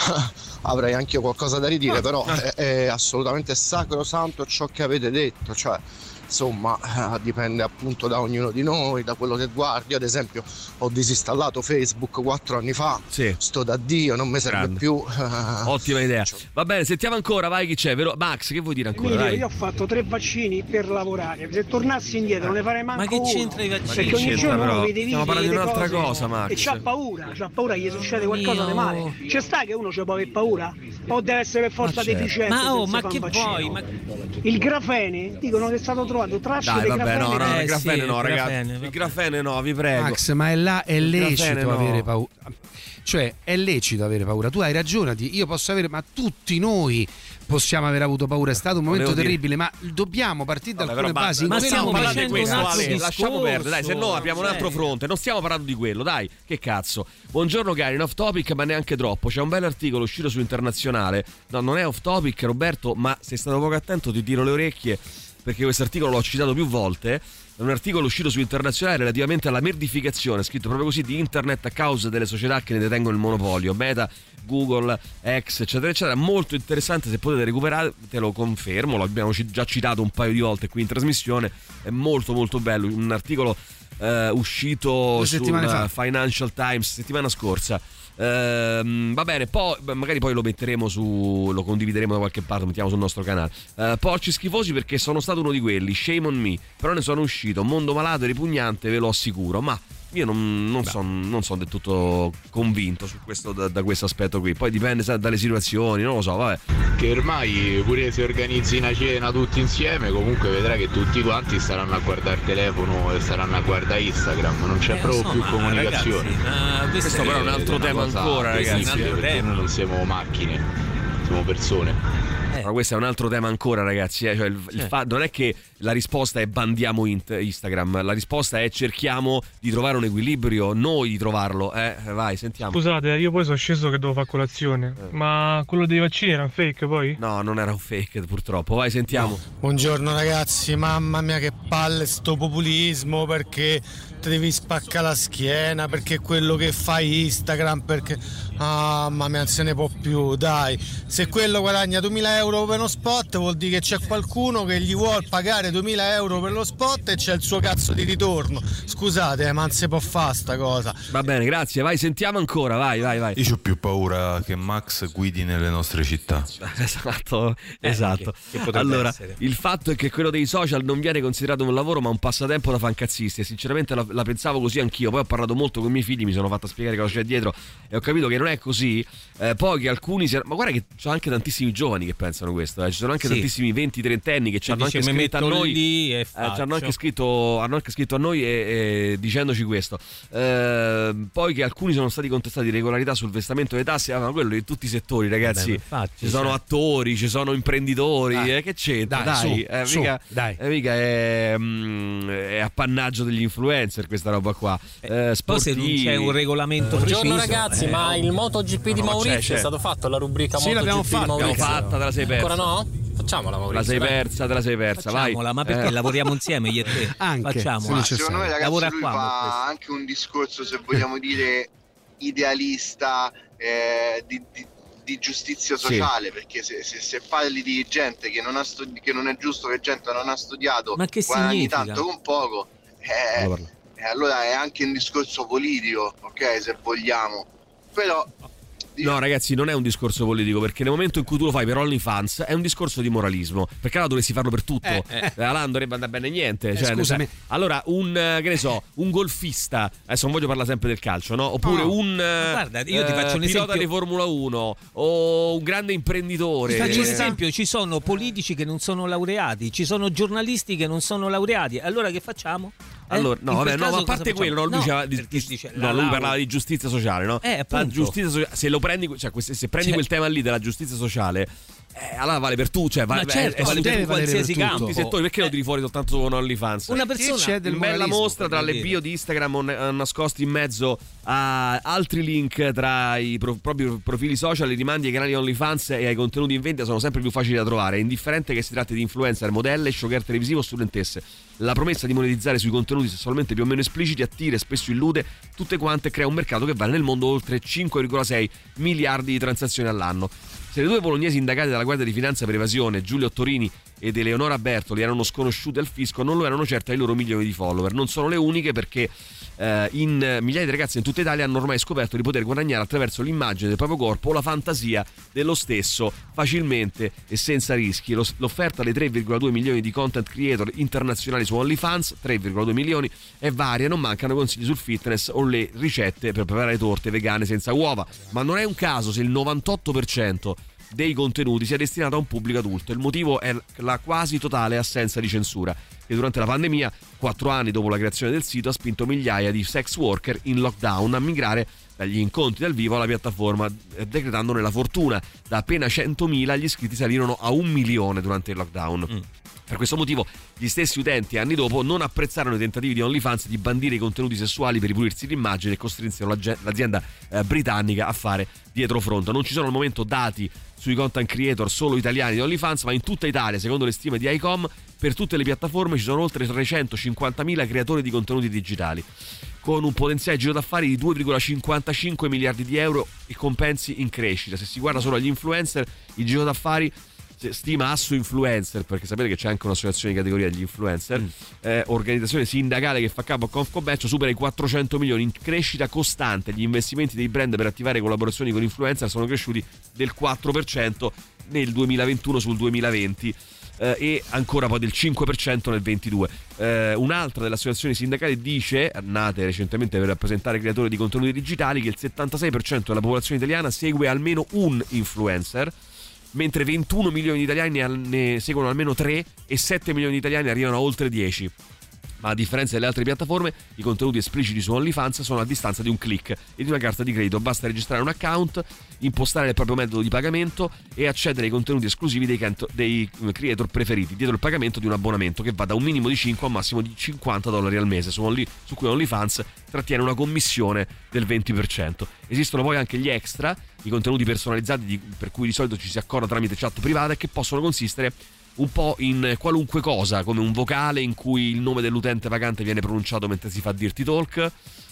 avrei anche io qualcosa da ridire, però è assolutamente sacrosanto ciò che avete detto, cioè insomma dipende appunto da ognuno di noi, da quello che guardi. Io ad esempio ho disinstallato Facebook 4 anni fa, sto da Dio, non mi serve più. Ottima idea. Va bene, sentiamo ancora, vai, chi c'è? Max, che vuoi dire ancora? Emilio, io ho fatto 3 vaccini per lavorare, se tornassi indietro non ne farei manco uno. Ma che c'entra i vaccini? Perché ogni giorno uno vede video, stiamo parlando di un'altra cosa, Max. E c'ha paura che gli succede qualcosa di male. C'è sta che uno ci può avere paura? O deve essere per forza deficiente? Ma che vuoi? Il grafene, dicono che è stato trovato tracce di grafene. Il grafene no, ragazzi. Il grafene no, vi prego. Max, ma è lecito avere paura. Cioè, è lecito avere paura. Tu hai ragione, io posso avere, ma tutti noi possiamo aver avuto paura. È stato un momento terribile, ma dobbiamo partire da alcune basi. Ma stiamo parlando di questo, Ale, lasciamo perdere, dai, se no abbiamo un altro fronte. Non stiamo parlando di quello, dai, che cazzo. Buongiorno cari, off topic ma neanche troppo. C'è un bel articolo uscito su Internazionale. No, non è off topic, Roberto, ma sei stato poco attento, ti tiro le orecchie, perché questo articolo l'ho citato più volte. È un articolo uscito su Internazionale relativamente alla merdificazione, scritto proprio così, di internet a causa delle società che ne detengono il monopolio, Meta, Google, X, eccetera eccetera. Molto interessante, se potete recuperare, te lo confermo, l'abbiamo già citato un paio di volte qui in trasmissione. È molto molto bello, un articolo uscito sul Financial Times settimana scorsa. Va bene, poi magari poi lo metteremo lo condivideremo da qualche parte, lo mettiamo sul nostro canale. Porci schifosi, perché sono stato uno di quelli, shame on me, però ne sono uscito, mondo malato e ripugnante, ve lo assicuro, ma io non sono del tutto convinto su questo, da questo aspetto qui. Poi dipende dalle situazioni, non lo so, vabbè. Che ormai pure se organizzi una cena tutti insieme, comunque vedrai che tutti quanti staranno a guardare il telefono e staranno a guardare Instagram, non c'è proprio più comunicazione. Ragazzi, questo però è un altro tema ancora, ragazzi. Noi non siamo macchine, siamo persone. Ma questo è un altro tema ancora, ragazzi. Cioè, il fatto non è che la risposta è bandiamo Instagram, la risposta è cerchiamo di trovare un equilibrio, noi di trovarlo. Vai, sentiamo. Scusate, io poi sono sceso che devo fare colazione, ma quello dei vaccini era un fake poi? No, non era un fake purtroppo. Vai, sentiamo. No. Buongiorno ragazzi, mamma mia che palle sto populismo, perché ti devi spaccare la schiena, perché quello che fai Instagram, perché mamma mia non se ne può più, dai. Se quello guadagna 2000 euro per uno spot, vuol dire che c'è qualcuno che gli vuol pagare 2000 euro per lo spot e c'è il suo cazzo di ritorno. Scusate, ma non si può fare sta cosa. Va bene, grazie, vai, sentiamo ancora, vai. Io ho più paura che Max guidi nelle nostre città. Esatto. Che allora, essere. Il fatto è che quello dei social non viene considerato un lavoro ma un passatempo da fancazzisti, e sinceramente la pensavo così anch'io. Poi ho parlato molto con i miei figli, mi sono fatto spiegare cosa c'è dietro e ho capito che non è così. Poi che alcuni ma guarda che ci sono anche tantissimi giovani che pensano questo, ci sono anche tantissimi 20-30 anni che ci hanno anche scritto a noi, hanno anche scritto a noi e dicendoci questo. Poi che alcuni sono stati contestati irregolarità sul versamento delle tasse, ma quello in tutti i settori, ragazzi. Infatti, ci sono attori, ci sono imprenditori, che c'entra? Mica è appannaggio degli influencer questa roba qua. Poi se non c'è un regolamento preciso. Buongiorno ragazzi, ma il MotoGP di Maurizio è stato fatto, la rubrica MotoGP l'abbiamo di Maurizio? L'abbiamo fatta, te la sei persa. Ancora no? Facciamola Maurizio. Te la sei persa, Facciamola, vai. Ma perché lavoriamo insieme io e te? Anche. Facciamola. Secondo me ragazzi lui fa anche un discorso, se vogliamo dire, idealista, di giustizia sociale, perché se parli di gente che non è giusto che gente non ha studiato, ma che guadagni tanto con poco, allora è anche un discorso politico, ok, se vogliamo, però no ragazzi, non è un discorso politico, perché nel momento in cui tu lo fai per OnlyFans è un discorso di moralismo, perché allora dovresti farlo per tutto. Alan dovrebbe andare bene niente, cioè, scusami. Allora un golfista, adesso non voglio parlare sempre del calcio, no? Oppure guarda, io ti faccio un pilota esempio di Formula 1 o un grande imprenditore. Ti faccio un esempio, ci sono politici che non sono laureati, ci sono giornalisti che non sono laureati, allora che facciamo? Allora, ma a parte quello, lui parlava di giustizia sociale, no? La giustizia sociale, se lo prendi, cioè se prendi quel tema lì della giustizia sociale, allora vale per tu, cioè vale per qualsiasi campo. Tutti i settori, perché lo tiri fuori soltanto con OnlyFans? Una persona c'è del bella mostra tra le dire. bio di Instagram nascosti in mezzo a altri link tra i propri profili social, i rimandi ai canali OnlyFans e ai contenuti in vendita sono sempre più facili da trovare, è indifferente che si tratti di influencer, modelle, showgirl televisivo o studentesse. La promessa di monetizzare sui contenuti sessualmente più o meno espliciti attira e spesso illude tutte quante e crea un mercato che vale nel mondo oltre 5,6 miliardi di transazioni all'anno. Se le due bolognesi indagate dalla Guardia di Finanza per evasione, Giulio Ottorini ed Eleonora Bertoli, erano sconosciute al fisco, non lo erano certo ai loro milioni di follower. Non sono le uniche, perché in migliaia di ragazze in tutta Italia hanno ormai scoperto di poter guadagnare attraverso l'immagine del proprio corpo o la fantasia dello stesso facilmente e senza rischi. L'offerta dei 3,2 milioni di content creator internazionali su OnlyFans, 3,2 milioni, è varia, non mancano consigli sul fitness o le ricette per preparare torte vegane senza uova, ma non è un caso se il 98% dei contenuti sia destinato a un pubblico adulto. Il motivo è la quasi totale assenza di censura, che durante la pandemia, 4 anni dopo la creazione del sito, ha spinto migliaia di sex worker in lockdown a migrare dagli incontri dal vivo alla piattaforma, decretandone la fortuna. Da appena 100.000 gli iscritti salirono a 1 milione durante il lockdown. Per questo motivo gli stessi utenti anni dopo non apprezzarono i tentativi di OnlyFans di bandire i contenuti sessuali per ripulirsi l'immagine e costrinsero l'azienda britannica a fare dietrofront. Non ci sono al momento dati sui content creator solo italiani di OnlyFans, ma in tutta Italia, secondo le stime di ICOM, per tutte le piattaforme ci sono oltre 350.000 creatori di contenuti digitali, con un potenziale giro d'affari di 2,55 miliardi di euro e compensi in crescita. Se si guarda solo agli influencer, il giro d'affari stima Asso Influencer, perché sapete che c'è anche un'associazione di categoria degli influencer, organizzazione sindacale che fa capo a Confcommercio, supera i 400 milioni in crescita costante. Gli investimenti dei brand per attivare collaborazioni con influencer sono cresciuti del 4% nel 2021 sul 2020 e ancora poi del 5% nel 2022. Un'altra delle associazioni sindacali dice, nate recentemente per rappresentare creatori di contenuti digitali, che il 76% della popolazione italiana segue almeno un influencer, mentre 21 milioni di italiani ne seguono almeno 3 e 7 milioni di italiani arrivano a oltre 10. Ma a differenza delle altre piattaforme, i contenuti espliciti su OnlyFans sono a distanza di un click e di una carta di credito. Basta registrare un account, impostare il proprio metodo di pagamento e accedere ai contenuti esclusivi dei creator preferiti, dietro il pagamento di un abbonamento che va da un minimo di 5 a un massimo di $50 al mese, su cui OnlyFans trattiene una commissione del 20%. Esistono poi anche gli extra, i contenuti personalizzati per cui di solito ci si accorda tramite chat private, che possono consistere un po' in qualunque cosa, come un vocale in cui il nome dell'utente pagante viene pronunciato mentre si fa dirty talk.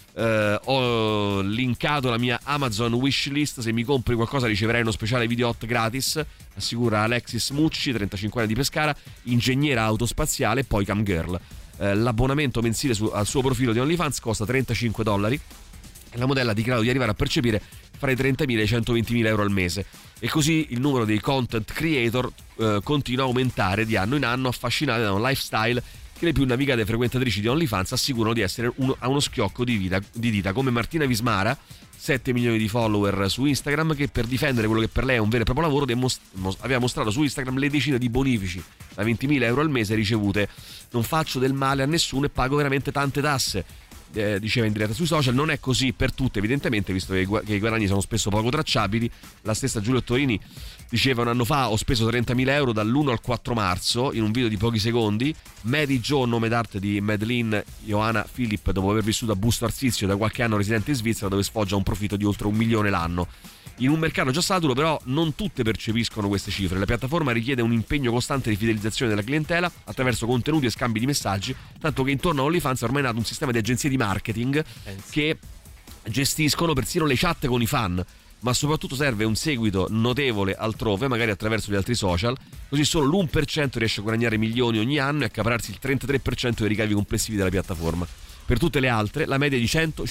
Ho linkato la mia Amazon wishlist, se mi compri qualcosa riceverai uno speciale video hot gratis, assicura Alexis Mucci, 35 anni di Pescara, ingegnera autospaziale e poi cam girl. L'abbonamento mensile al suo profilo di OnlyFans costa $35 e la modella ha dichiarato di arrivare a percepire fra i 30.000 e i 120.000 euro al mese. E così il numero dei content creator continua a aumentare di anno in anno, affascinate da un lifestyle che le più navigate frequentatrici di OnlyFans assicurano di essere a uno schiocco di dita, come Martina Vismara, 7 milioni di follower su Instagram, che per difendere quello che per lei è un vero e proprio lavoro aveva mostrato su Instagram le decine di bonifici da 20.000 euro al mese ricevute. Non faccio del male a nessuno e pago veramente tante tasse, diceva in diretta sui social. Non è così per tutte, evidentemente, visto che i guadagni sono spesso poco tracciabili. La stessa Giulio Ottorini diceva: un anno fa ho speso 30.000 euro dall'1 al 4 marzo in un video di pochi secondi. Mary Jo, nome d'arte di Madeleine Johanna Philipp, dopo aver vissuto a Busto Arsizio, da qualche anno residente in Svizzera, dove sfoggia un profitto di oltre 1 milione l'anno. In un mercato già saturo, però, non tutte percepiscono queste cifre. La piattaforma richiede un impegno costante di fidelizzazione della clientela attraverso contenuti e scambi di messaggi, tanto che intorno a OnlyFans è ormai nato un sistema di agenzie di marketing che gestiscono persino le chat con i fan. Ma soprattutto serve un seguito notevole altrove, magari attraverso gli altri social, così solo l'1% riesce a guadagnare milioni ogni anno e accapararsi il 33% dei ricavi complessivi della piattaforma. Per tutte le altre la media è di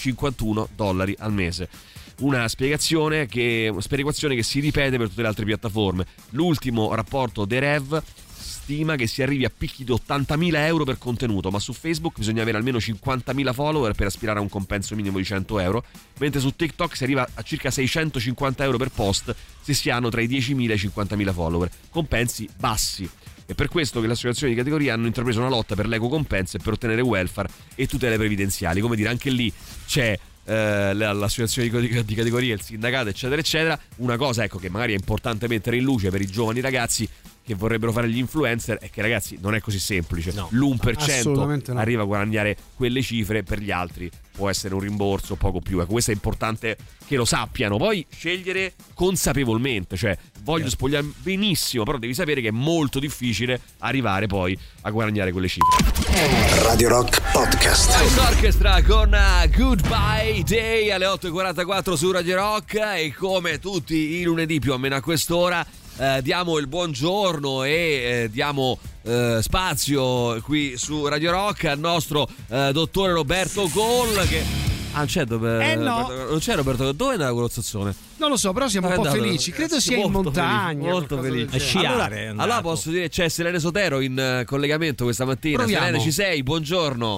$151 al mese. Una sperequazione che si ripete per tutte le altre piattaforme. L'ultimo rapporto The Rev stima che si arrivi a picchi di 80.000 euro per contenuto, ma su Facebook bisogna avere almeno 50.000 follower per aspirare a un compenso minimo di 100 euro, mentre su TikTok si arriva a circa 650 euro per post se si hanno tra i 10.000 e i 50.000 follower. Compensi bassi. È per questo che le associazioni di categoria hanno intrapreso una lotta per l'eco compenso e per ottenere welfare e tutele previdenziali. Come dire, anche lì c'è l'associazione di categoria, il sindacato, eccetera eccetera. Una cosa, ecco, che magari è importante mettere in luce per i giovani ragazzi che vorrebbero fare gli influencer è che, ragazzi, non è così semplice. L'1% arriva a guadagnare quelle cifre, per gli altri può essere un rimborso, poco più. Ecco, questo è importante che lo sappiano. Poi scegliere consapevolmente, cioè voglio spogliare benissimo, però devi sapere che è molto difficile arrivare poi a guadagnare quelle cifre. Radio Rock Podcast. Orchestra con Goodbye Day alle 8.44 su Radio Rock, e come tutti i lunedì più o meno a quest'ora diamo il buongiorno e diamo spazio qui su Radio Rock al nostro dottore Roberto Goll, che non c'è non c'è Roberto, dove è andato quello zozzone? Non lo so, però siamo un po' felici. Credo sia in montagna. Molto felice. A sciare. Allora posso dire, c'è Selene Sotero in collegamento questa mattina. Proviamo. Selene, ci sei? Buongiorno.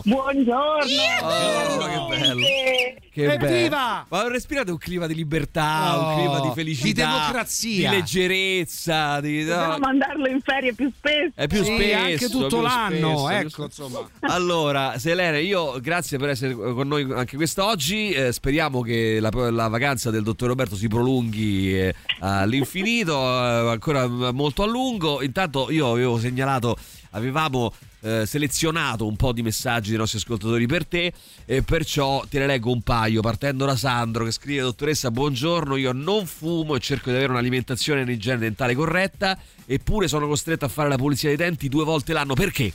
Buongiorno. Che bello. Che bello. Ma respirate un clima di libertà, un clima di felicità, di democrazia, di leggerezza. Dobbiamo mandarlo in ferie più spesso. È più spesso, anche tutto l'anno. Spesso, ecco, insomma. Allora, Selene, io grazie per essere con noi anche quest'oggi. Speriamo che la vacanza del dottor Roberto si prolunghi all'infinito, ancora molto a lungo. Intanto io avevamo selezionato un po' di messaggi dei nostri ascoltatori per te, e perciò te ne leggo un paio, partendo da Sandro, che scrive: dottoressa, buongiorno, io non fumo e cerco di avere un'alimentazione e un'igiene dentale corretta, eppure sono costretto a fare la pulizia dei denti 2 volte l'anno. Perché?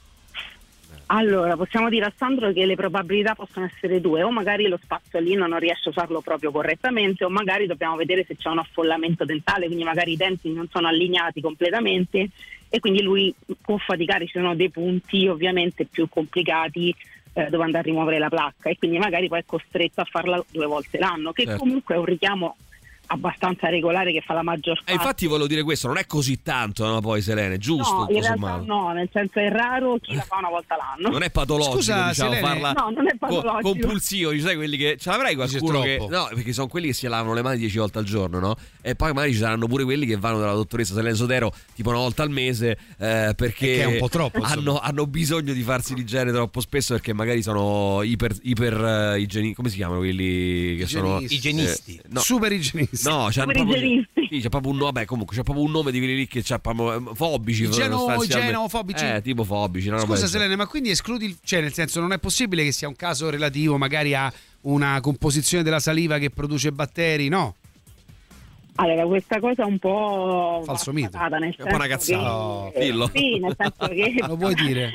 Allora, possiamo dire a Sandro che le probabilità possono essere 2: o magari lo spazzolino non riesce a usarlo proprio correttamente, o magari dobbiamo vedere se c'è un affollamento dentale, quindi magari i denti non sono allineati completamente e quindi lui può faticare. Ci sono dei punti ovviamente più complicati dove andare a rimuovere la placca, e quindi magari poi è costretto a farla 2 volte l'anno, che comunque è un richiamo abbastanza regolare che fa la maggior parte. Infatti volevo dire questo, non è così tanto, no, poi Selene, giusto? No, in realtà no, nel senso è raro chi la fa una volta l'anno. Non è patologico. Scusa, diciamo, Selene, farla non è patologico. compulsivo, sai, quelli che ce l'avrai qualcuno che no, perché sono quelli che si lavano le mani 10 volte al giorno, no? E poi magari ci saranno pure quelli che vanno dalla dottoressa Selene Sotero tipo 1 volta al mese, perché è un po' troppo, hanno bisogno di farsi l'igiene troppo spesso, perché magari sono iper igienisti, come si chiamano quelli che sono igienisti? No. Super igienisti. No, c'è proprio un nome, comunque c'è proprio un nome di quelli lì che c'ha proprio fobici, igienofobici, tipo fobici. Scusa Selene, ma quindi escludi, cioè nel senso, non è possibile che sia un caso relativo magari a una composizione della saliva che produce batteri, no? Allora, questa cosa è un po' falso mito, è un po' una cazzata, dillo. Sì, nel senso che lo vuoi dire?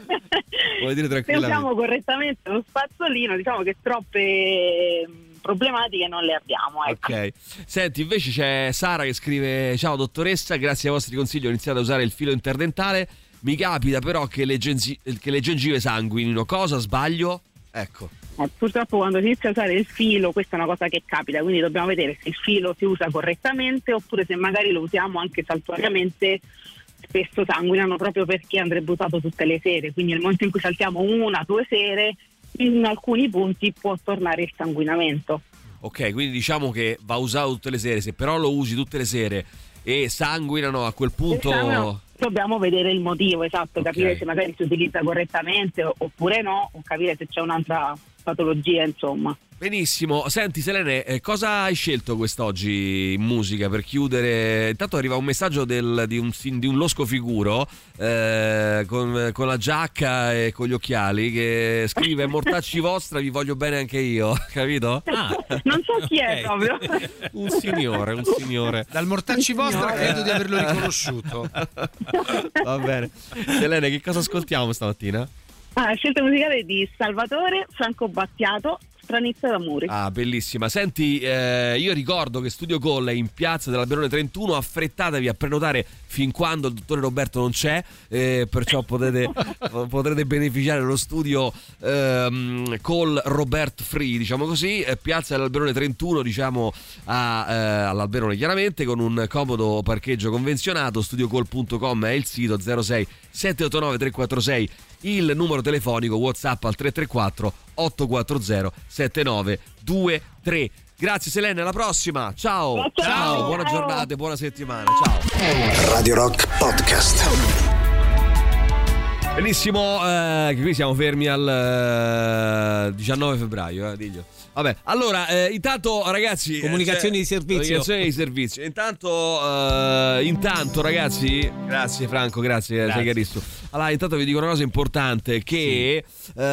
Vuoi dire tranquillamente? Se usiamo correttamente lo spazzolino, diciamo che troppe problematiche non le abbiamo, ecco. Ok. Senti, invece c'è Sara che scrive: ciao dottoressa, grazie ai vostri consigli ho iniziato a usare il filo interdentale, mi capita però che le gengive sanguinino. Cosa sbaglio? Ecco. Purtroppo quando si inizia a usare il filo, questa è una cosa che capita, quindi dobbiamo vedere se il filo si usa correttamente, oppure se magari lo usiamo anche saltuariamente. Spesso sanguinano proprio perché andrebbe usato tutte le sere, quindi nel momento in cui saltiamo 1 o 2 sere, in alcuni punti può tornare il sanguinamento. Ok, quindi diciamo che va usato tutte le sere. Se però lo usi tutte le sere e sanguinano, a quel punto dobbiamo vedere il motivo esatto, capire se magari si utilizza correttamente oppure no, o capire se c'è un'altra patologia, insomma. Benissimo. Senti Selene, cosa hai scelto quest'oggi in musica per chiudere? Intanto arriva un messaggio di un losco figuro con la giacca e con gli occhiali, che scrive: mortacci vostra, vi voglio bene anche io. Capito? Non so chi è proprio. Un signore dal mortacci vostra credo di averlo riconosciuto. Va bene. Selene, che cosa ascoltiamo stamattina? Scelta musicale di Salvatore Franco Battiato, Stranezza d'amore. Bellissima. Senti, io ricordo che Studio Call è in piazza dell'Alberone 31, affrettatevi a prenotare fin quando il dottore Roberto non c'è, perciò potrete beneficiare dello studio Call Robert Free, diciamo così, piazza dell'Alberone 31, diciamo all'Alberone chiaramente, con un comodo parcheggio convenzionato. studiocall.com è il sito, 06 789 346 il numero telefonico, WhatsApp al 334 840 7923. Grazie Selene, alla prossima. Ciao. Buona giornata e buona settimana. Ciao. Radio Rock Podcast. Benissimo, che qui siamo fermi al 19 febbraio, diglio. Vabbè, allora, intanto ragazzi, comunicazioni di servizio. Intanto ragazzi, grazie Franco, grazie. Sei carissimo. Allora, intanto vi dico una cosa importante, che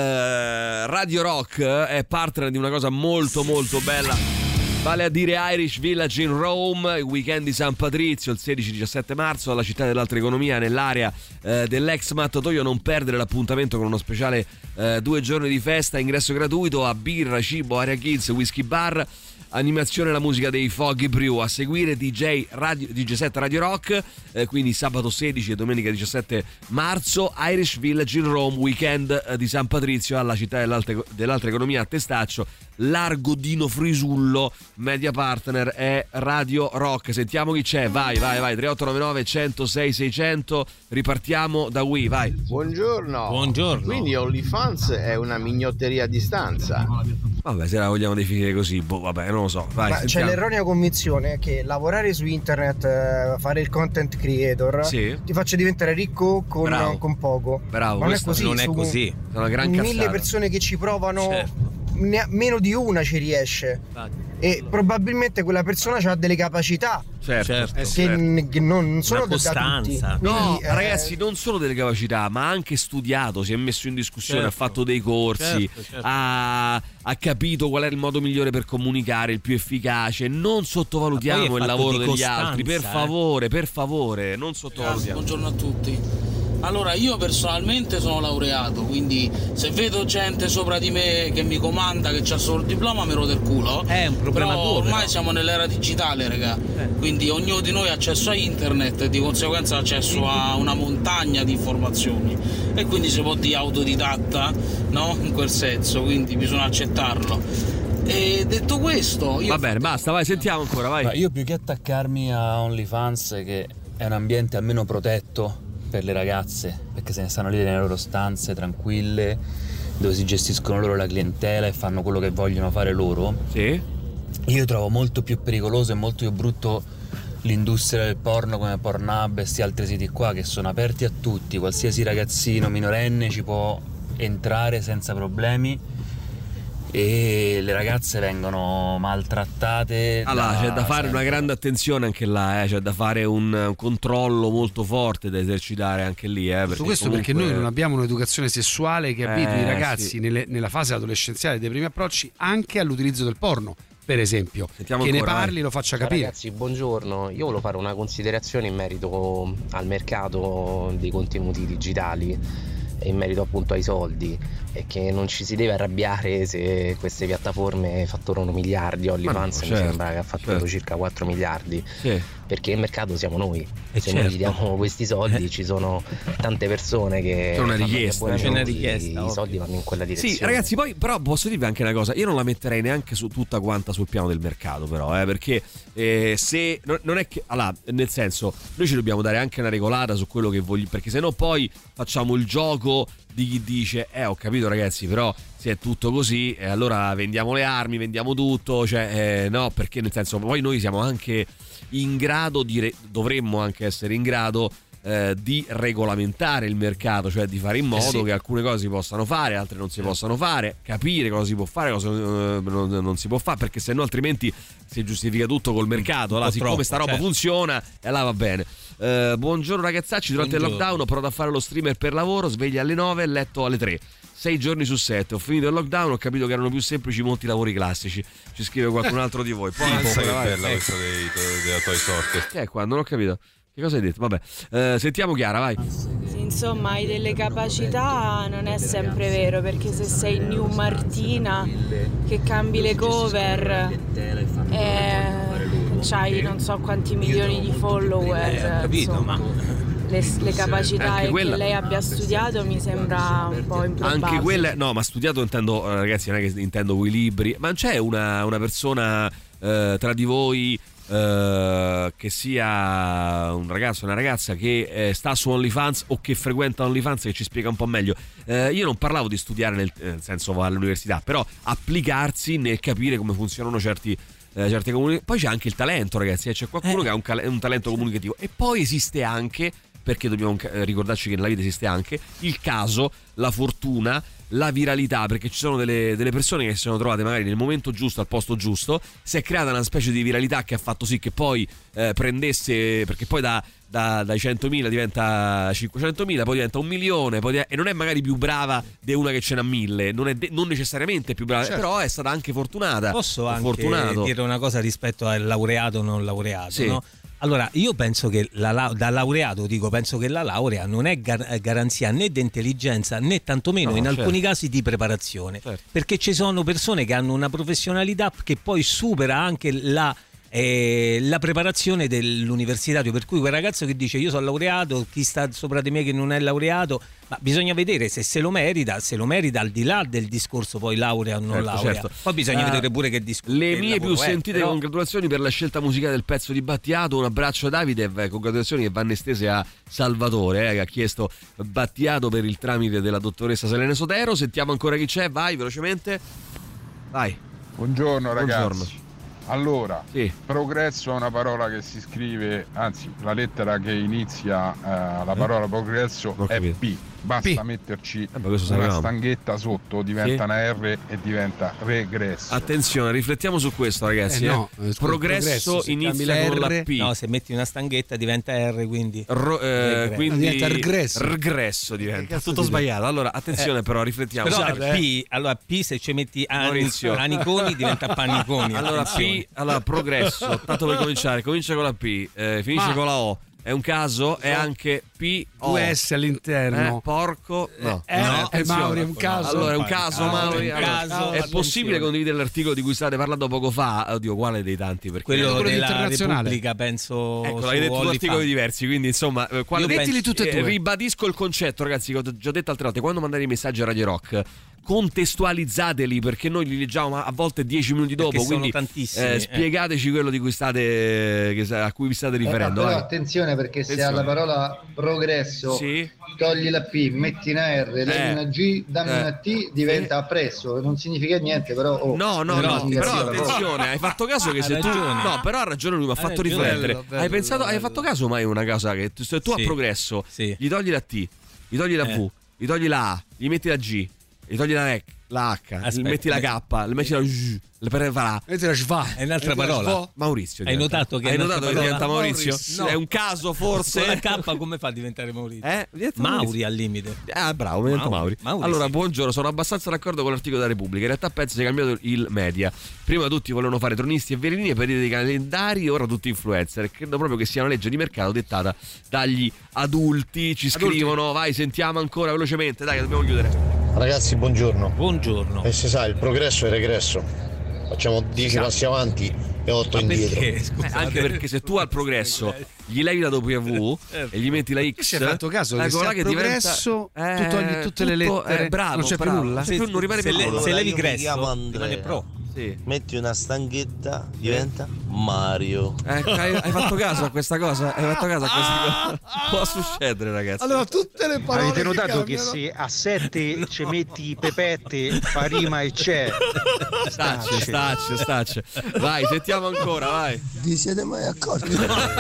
Radio Rock è partner di una cosa molto molto bella, vale a dire Irish Village in Rome, il weekend di San Patrizio il 16-17 marzo alla città dell'altra economia, nell'area dell'ex mattatoio. Non perdere l'appuntamento con uno speciale 2 giorni di festa, ingresso gratuito a birra, cibo, area kids, whisky bar, animazione, la musica dei Foggy Brew. A seguire DJ set Radio Rock, quindi sabato 16 e domenica 17 marzo, Irish Village in Rome, weekend di San Patrizio alla città dell'altra economia a Testaccio, Largo Dino Frisullo. Media partner è Radio Rock. Sentiamo chi c'è, vai 3899 106 600. Ripartiamo da Wii, vai. Buongiorno. Quindi OnlyFans è una mignotteria a distanza. Vabbè, se la vogliamo definire così, vabbè, non lo so. Vai, ma c'è l'erronea convinzione che lavorare su internet, fare il content creator, ti faccia diventare ricco con poco. Bravo, non è così. Non è così. È una gran cazzata. 1000 persone che ci provano, certo, meno di una ci riesce. E probabilmente quella persona ha delle capacità, certo, che non sono da tutti. No, ragazzi, non solo delle capacità, ma ha anche studiato, si è messo in discussione, ha fatto dei corsi, ha capito qual è il modo migliore per comunicare, il più efficace. Non sottovalutiamo il lavoro degli altri, per favore, non sottovalutiamo. Buongiorno a tutti. Allora, io personalmente sono laureato, quindi se vedo gente sopra di me che mi comanda, che c'ha solo il diploma, mi rode il culo. È un problema tuo. Ormai siamo nell'era digitale, raga. Quindi ognuno di noi ha accesso a internet e di conseguenza ha accesso a una montagna di informazioni. E quindi si può dire autodidatta, no? In quel senso, quindi bisogna accettarlo. E detto questo, va bene, basta, vai, sentiamo ancora, vai. Ma io più che attaccarmi a OnlyFans, che è un ambiente almeno protetto per le ragazze, perché se ne stanno lì nelle loro stanze tranquille, dove si gestiscono loro la clientela e fanno quello che vogliono fare loro. Sì. Io trovo molto più pericoloso e molto più brutto l'industria del porno come Pornhub e questi altri siti qua, che sono aperti a tutti, qualsiasi ragazzino minorenne ci può entrare senza problemi, e le ragazze vengono maltrattate. Allora, c'è da fare una grande attenzione anche là, c'è da fare un controllo molto forte da esercitare anche lì. Tutto questo comunque, perché noi non abbiamo un'educazione sessuale che abitui i ragazzi nella fase adolescenziale dei primi approcci anche all'utilizzo del porno, per esempio. Sentiamo che ancora, ne parli, lo faccia capire. Ragazzi, buongiorno. Io volevo fare una considerazione in merito al mercato dei contenuti digitali e in merito appunto ai soldi, e che non ci si deve arrabbiare se queste piattaforme fatturano miliardi. OnlyFans mi sembra che ha fatturato circa 4 miliardi, perché il mercato siamo noi, e se noi gli diamo questi soldi ci sono tante persone che c'è una richiesta, i soldi vanno in quella direzione. Sì, ragazzi, poi però posso dirvi anche una cosa, io non la metterei neanche su tutta quanta sul piano del mercato, però perché se non è che, allora, nel senso, noi ci dobbiamo dare anche una regolata su quello che voglio, perché sennò poi facciamo il gioco di chi dice ho capito ragazzi, però se è tutto così allora vendiamo le armi, vendiamo tutto, no, perché nel senso poi noi siamo anche in grado dovremmo anche essere in grado di regolamentare il mercato, cioè di fare in modo che alcune cose si possano fare, altre non si possano fare, capire cosa si può fare, cosa non si può fare, perché sennò altrimenti si giustifica tutto col mercato. Allora, siccome sta roba funziona, e là va bene. Buongiorno ragazzacci, durante il lockdown ho provato a fare lo streamer per lavoro, sveglia alle 9 e letto alle 3. 6 giorni su 7, ho finito il lockdown, ho capito che erano più semplici molti lavori classici. Ci scrive qualcun altro di voi. Poi che bella questa della Toy Sorte. Che è qua? Non ho capito. Che cosa hai detto? Vabbè, sentiamo Chiara, vai. Sì, insomma, hai delle capacità, non è sempre vero, perché se sei New Martina che cambi le cover c'hai non so quanti milioni di follower, capito, insomma. ma le capacità anche e quella, che lei abbia studiato mi sembra un po' improbabile. Anche quella, no, ma studiato intendo, ragazzi, non è che intendo quei libri, ma c'è una persona tra di voi che sia un ragazzo o una ragazza che sta su OnlyFans o che frequenta OnlyFans, che ci spiega un po' meglio. Io non parlavo di studiare nel senso all'università, però applicarsi nel capire come funzionano certe comunicazioni. Poi c'è anche il talento, ragazzi, c'è qualcuno che ha un talento comunicativo, e poi esiste anche, perché dobbiamo ricordarci che nella vita esiste anche il caso, la fortuna, la viralità, perché ci sono delle persone che si sono trovate magari nel momento giusto, al posto giusto, si è creata una specie di viralità che ha fatto sì che poi prendesse, perché poi dai 100.000 diventa 500.000, poi diventa 1 milione, e non è magari più brava di una che ce n'ha 1.000, non necessariamente più brava, certo. Però è stata anche fortunata. Posso anche dire una cosa rispetto al laureato o non laureato, sì. No? Allora, io penso che da laureato penso che la laurea non è garanzia né di intelligenza né tantomeno in alcuni casi di preparazione, perché ci sono persone che hanno una professionalità che poi supera anche la preparazione dell'universitario, per cui quel ragazzo che dice io sono laureato, chi sta sopra di me che non è laureato, ma bisogna vedere se lo merita al di là del discorso poi laurea o non laurea, certo. Poi bisogna vedere pure che discorso. Le mie più sentite congratulazioni per la scelta musicale del pezzo di Battiato, un abbraccio a Davide, congratulazioni che vanno estese a Salvatore che ha chiesto Battiato per il tramite della dottoressa Selene Sotero. Sentiamo ancora chi c'è, vai velocemente, vai. Buongiorno ragazzi. Buongiorno. Allora, progresso è una parola che si scrive, anzi la lettera che inizia la parola progresso è P. Basta metterci una stanghetta sotto, diventa una R e diventa regresso. Attenzione, riflettiamo su questo ragazzi. Progresso inizia con la P. No, se metti una stanghetta diventa R, quindi quindi diventa regresso diventa. Tutto sbagliato. Allora, attenzione però, riflettiamo. Però P se ci metti aniconi diventa paniconi. Allora progresso, tanto per cominciare, comincia con la P, finisce con la O. È un caso? È anche P-O. 2 S all'interno. Porco? No. Mauri, è un caso. Allora, è un caso, Mauri. È possibile condividere l'articolo di cui state parlando poco fa? Oddio, quale dei tanti? Perché quello della Repubblica, penso. Ecco, hai detto due articoli diversi, quindi insomma, mettili tutte e due. Ribadisco il concetto, ragazzi, che ho già detto altre volte. Quando mandate i messaggi a Radio Rock, contestualizzateli, perché noi li leggiamo a volte 10 minuti dopo, quindi spiegateci quello di cui a cui vi state riferendo. Però attenzione, perché se alla parola progresso togli la P, metti una R, levi una G, dammi una T, diventa appresso. Non significa niente, però no, però attenzione, hai fatto caso che se tu no, però ha ragione lui, mi ha fatto riflettere. Hai fatto caso mai una cosa che se tu a progresso gli togli la T, gli togli la V, gli togli la A, gli metti la G, gli togli la H, metti la K, metti la J, è un'altra parola. Maurizio. Hai notato che diventa Maurizio? No. È un caso forse? Con la K come fa a diventare Maurizio? Mauri al limite. Bravo, mi divento Mauri. Allora, buongiorno, sono abbastanza d'accordo con l'articolo della Repubblica. In realtà penso sia cambiato il media. Prima tutti volevano fare tronisti e verini e periodi dei calendari, ora tutti influencer. Credo proprio che sia una legge di mercato dettata dagli adulti. Ci scrivono, vai, sentiamo ancora velocemente, dai che dobbiamo chiudere. Ragazzi, buongiorno. Buongiorno. E si sa, il progresso è regresso. Facciamo 10 passi avanti e 8 indietro. Anche perché se tu al progresso gli levi la W e gli metti la X, ci hai fatto caso che al progresso tu togli tutte le lettere, bravo, non c'è più nulla. Non rimane più nulla. Se levi gresso rimane pro. Metti una stanghetta, diventa Mario. Hai fatto caso a questa cosa? Può succedere, ragazzi. Allora, tutte le parole. Avete notato che se a 7 ci metti Pepette, fa rima e c'è. Stacci. Vai, sentiamo ancora, vai. Vi siete mai accorti?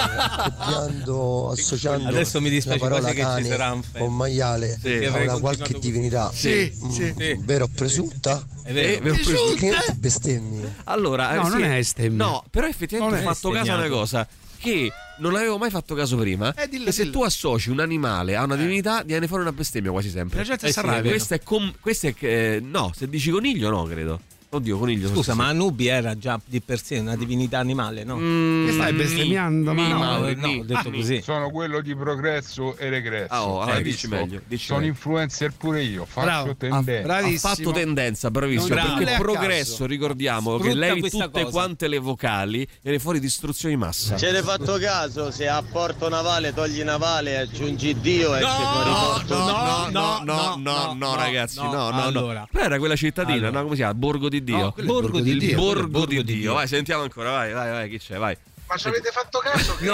Associando adesso mi dispiace la parola che cane ci sarà un o maiale a una qualche divinità vero o presunta? È vero. Che bestemmi. Allora, non è bestemmia. No, però effettivamente ho fatto caso a una cosa che non avevo mai fatto caso prima. Che se tu associ un animale a una divinità, viene fuori una bestemmia quasi sempre. La gente si arrabbia. Questa è no, se dici coniglio no, credo. Oddio, coniglio. Scusa, ma Anubi era già di per sé una divinità animale, no? Che stai bestemmiando? No, ho detto così. Sono quello di progresso e regresso. Dici meglio. Sono influencer pure io, faccio tendenza. Ha fatto tendenza, bravissimo. Perché progresso, ricordiamo che levi tutte quante le vocali e viene fuori distruzione di massa. Ce l'hai fatto caso? Se a Porto Navale togli Navale e aggiungi Dio e No, ragazzi, no. Però era quella cittadina, no? Come si chiama? Borgo di Dio. Borgo di Dio. Vai, sentiamo ancora, vai, chi c'è, vai. Ma ci avete fatto caso che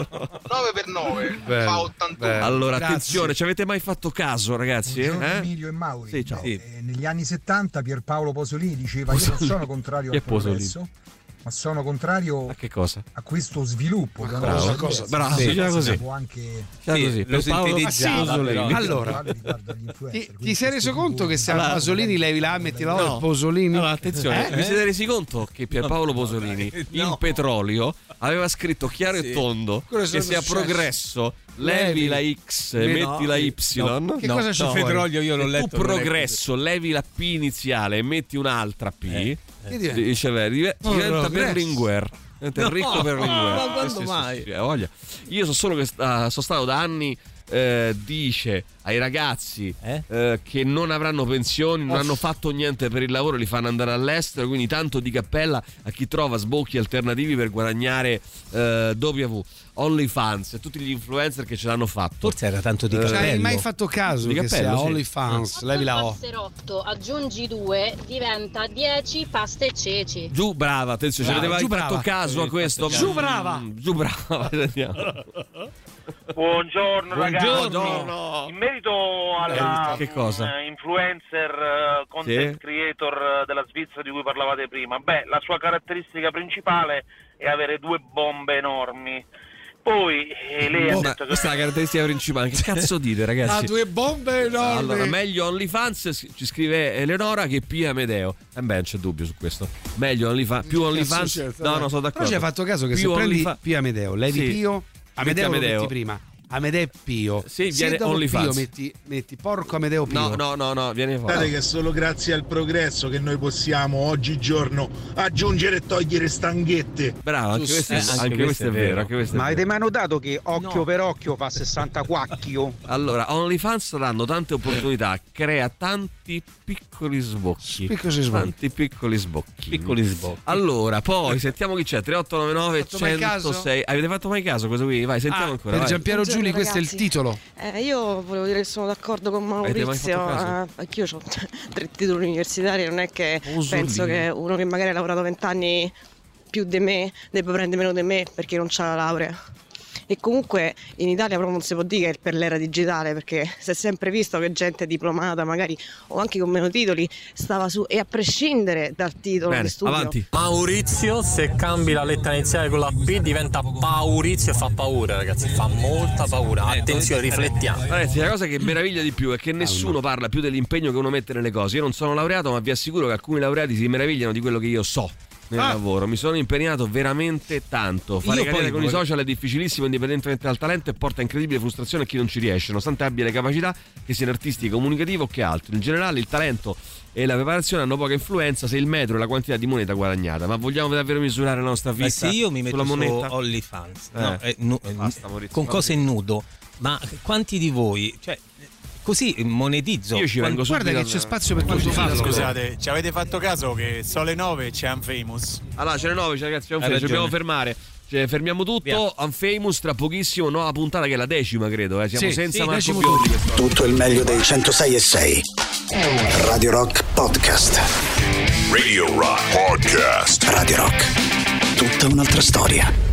9x9 fa 81? Allora, attenzione, ci avete mai fatto caso, ragazzi? Emilio e Mauri. Sì, ciao. Negli anni 70 Pierpaolo Pasolini diceva io non sono contrario al progresso, ma sono contrario a che cosa? A questo sviluppo. Bravo, così. Può anche così. Lo sintetizzava. Allora, ti sei reso conto che se a Pasolini levi la metti la O Posolini? Allora, attenzione, vi siete resi conto che Pierpaolo Pasolini in Petrolio aveva scritto chiaro e tondo che se a Progresso levi la X e metti la Y. Che cosa c'è fuori? Petrolio io l'ho letto. Tu Progresso levi la P iniziale e metti un'altra P. Diventa Berlinguer. Enrico Berlinguer. Ma quando mai? Io so solo che sono stato da anni. Dice ai ragazzi che non avranno pensioni, non hanno fatto niente per il lavoro, li fanno andare all'estero, quindi tanto di cappella a chi trova sbocchi alternativi per guadagnare OnlyFans e tutti gli influencer che ce l'hanno fatto. Forse era tanto di cappello. Hai mai fatto caso di che sia OnlyFans? Levi la O. Passerotto, aggiungi 2, diventa 10 pasta e ceci. Giù, brava, attenzione, ci avete mai fatto caso a questo? Giù brava. Buongiorno ragazzi. Buongiorno. In merito alla che cosa? Influencer content creator della Svizzera di cui parlavate prima, la sua caratteristica principale è avere 2 bombe enormi. Poi lei ha detto che questa è la caratteristica principale. Che cazzo dite, ragazzi? 2 bombe enormi. Allora, meglio OnlyFans, ci scrive Eleonora, che P Amedeo. Non c'è dubbio su questo. Meglio OnlyFans, più OnlyFans. No, sono d'accordo. Però ci hai fatto caso che se prendi P Amedeo, levi Pio, Amedeo lo metti prima. Amedeo e Pio. Sì, viene OnlyFans. Pio metti porco Amedeo Pio. No, viene fuori. Guardate che è solo grazie al progresso che noi possiamo oggigiorno aggiungere e togliere stanghette. Bravo, anche questo è vero. Ma avete mai notato che occhio per occhio fa 60 quacchio? Allora, OnlyFans danno tante opportunità, crea tanti piccoli sbocchi. Tanti piccoli sbocchi. Allora, poi sentiamo chi c'è. 3899 106. Avete fatto mai caso questo qui? Vai, sentiamo ancora. Per Giampiero Giuli, questo è il titolo. Io volevo dire che sono d'accordo con Maurizio. Anch'io ho 3 titoli universitari. Non è che penso che uno che magari ha lavorato 20 anni più di me debba prendere meno di me perché non c'ha la laurea. E comunque in Italia proprio non si può dire che è per l'era digitale, perché si è sempre visto che gente diplomata magari o anche con meno titoli stava su, e a prescindere dal titolo di studio. Avanti. Maurizio, se cambi la lettera iniziale con la P diventa Paurizio e fa paura, ragazzi, fa molta paura. Attenzione, riflettiamo. Ragazzi, la cosa che meraviglia di più è che nessuno parla più dell'impegno che uno mette nelle cose. Io non sono laureato, ma vi assicuro che alcuni laureati si meravigliano di quello che io so nel lavoro. Mi sono impegnato veramente tanto. Fare carriera con i social è difficilissimo indipendentemente dal talento e porta incredibile frustrazione a chi non ci riesce, nonostante abbia le capacità, che siano artistiche, comunicative o che altro. In generale il talento e la preparazione hanno poca influenza se il metro è la quantità di moneta guadagnata. Ma vogliamo davvero misurare la nostra vita? Se io mi metto su OnlyFans con cose nudo, ma quanti di voi, cioè, così monetizzo? Io ci vengo. Guarda che c'è spazio per tutti. Scusate, ci avete fatto caso che sono le 9 c'è Unfamous? Allora, c'è le 9, ragazzi, ci dobbiamo fermare. Cioè, fermiamo tutto. Via. Unfamous tra pochissimo, nuova puntata che è la 10ª, credo. Siamo senza Marco Biolli. Tutto il meglio dei 106.6. Radio Rock Podcast. Radio Rock Podcast. Radio Rock. Tutta un'altra storia.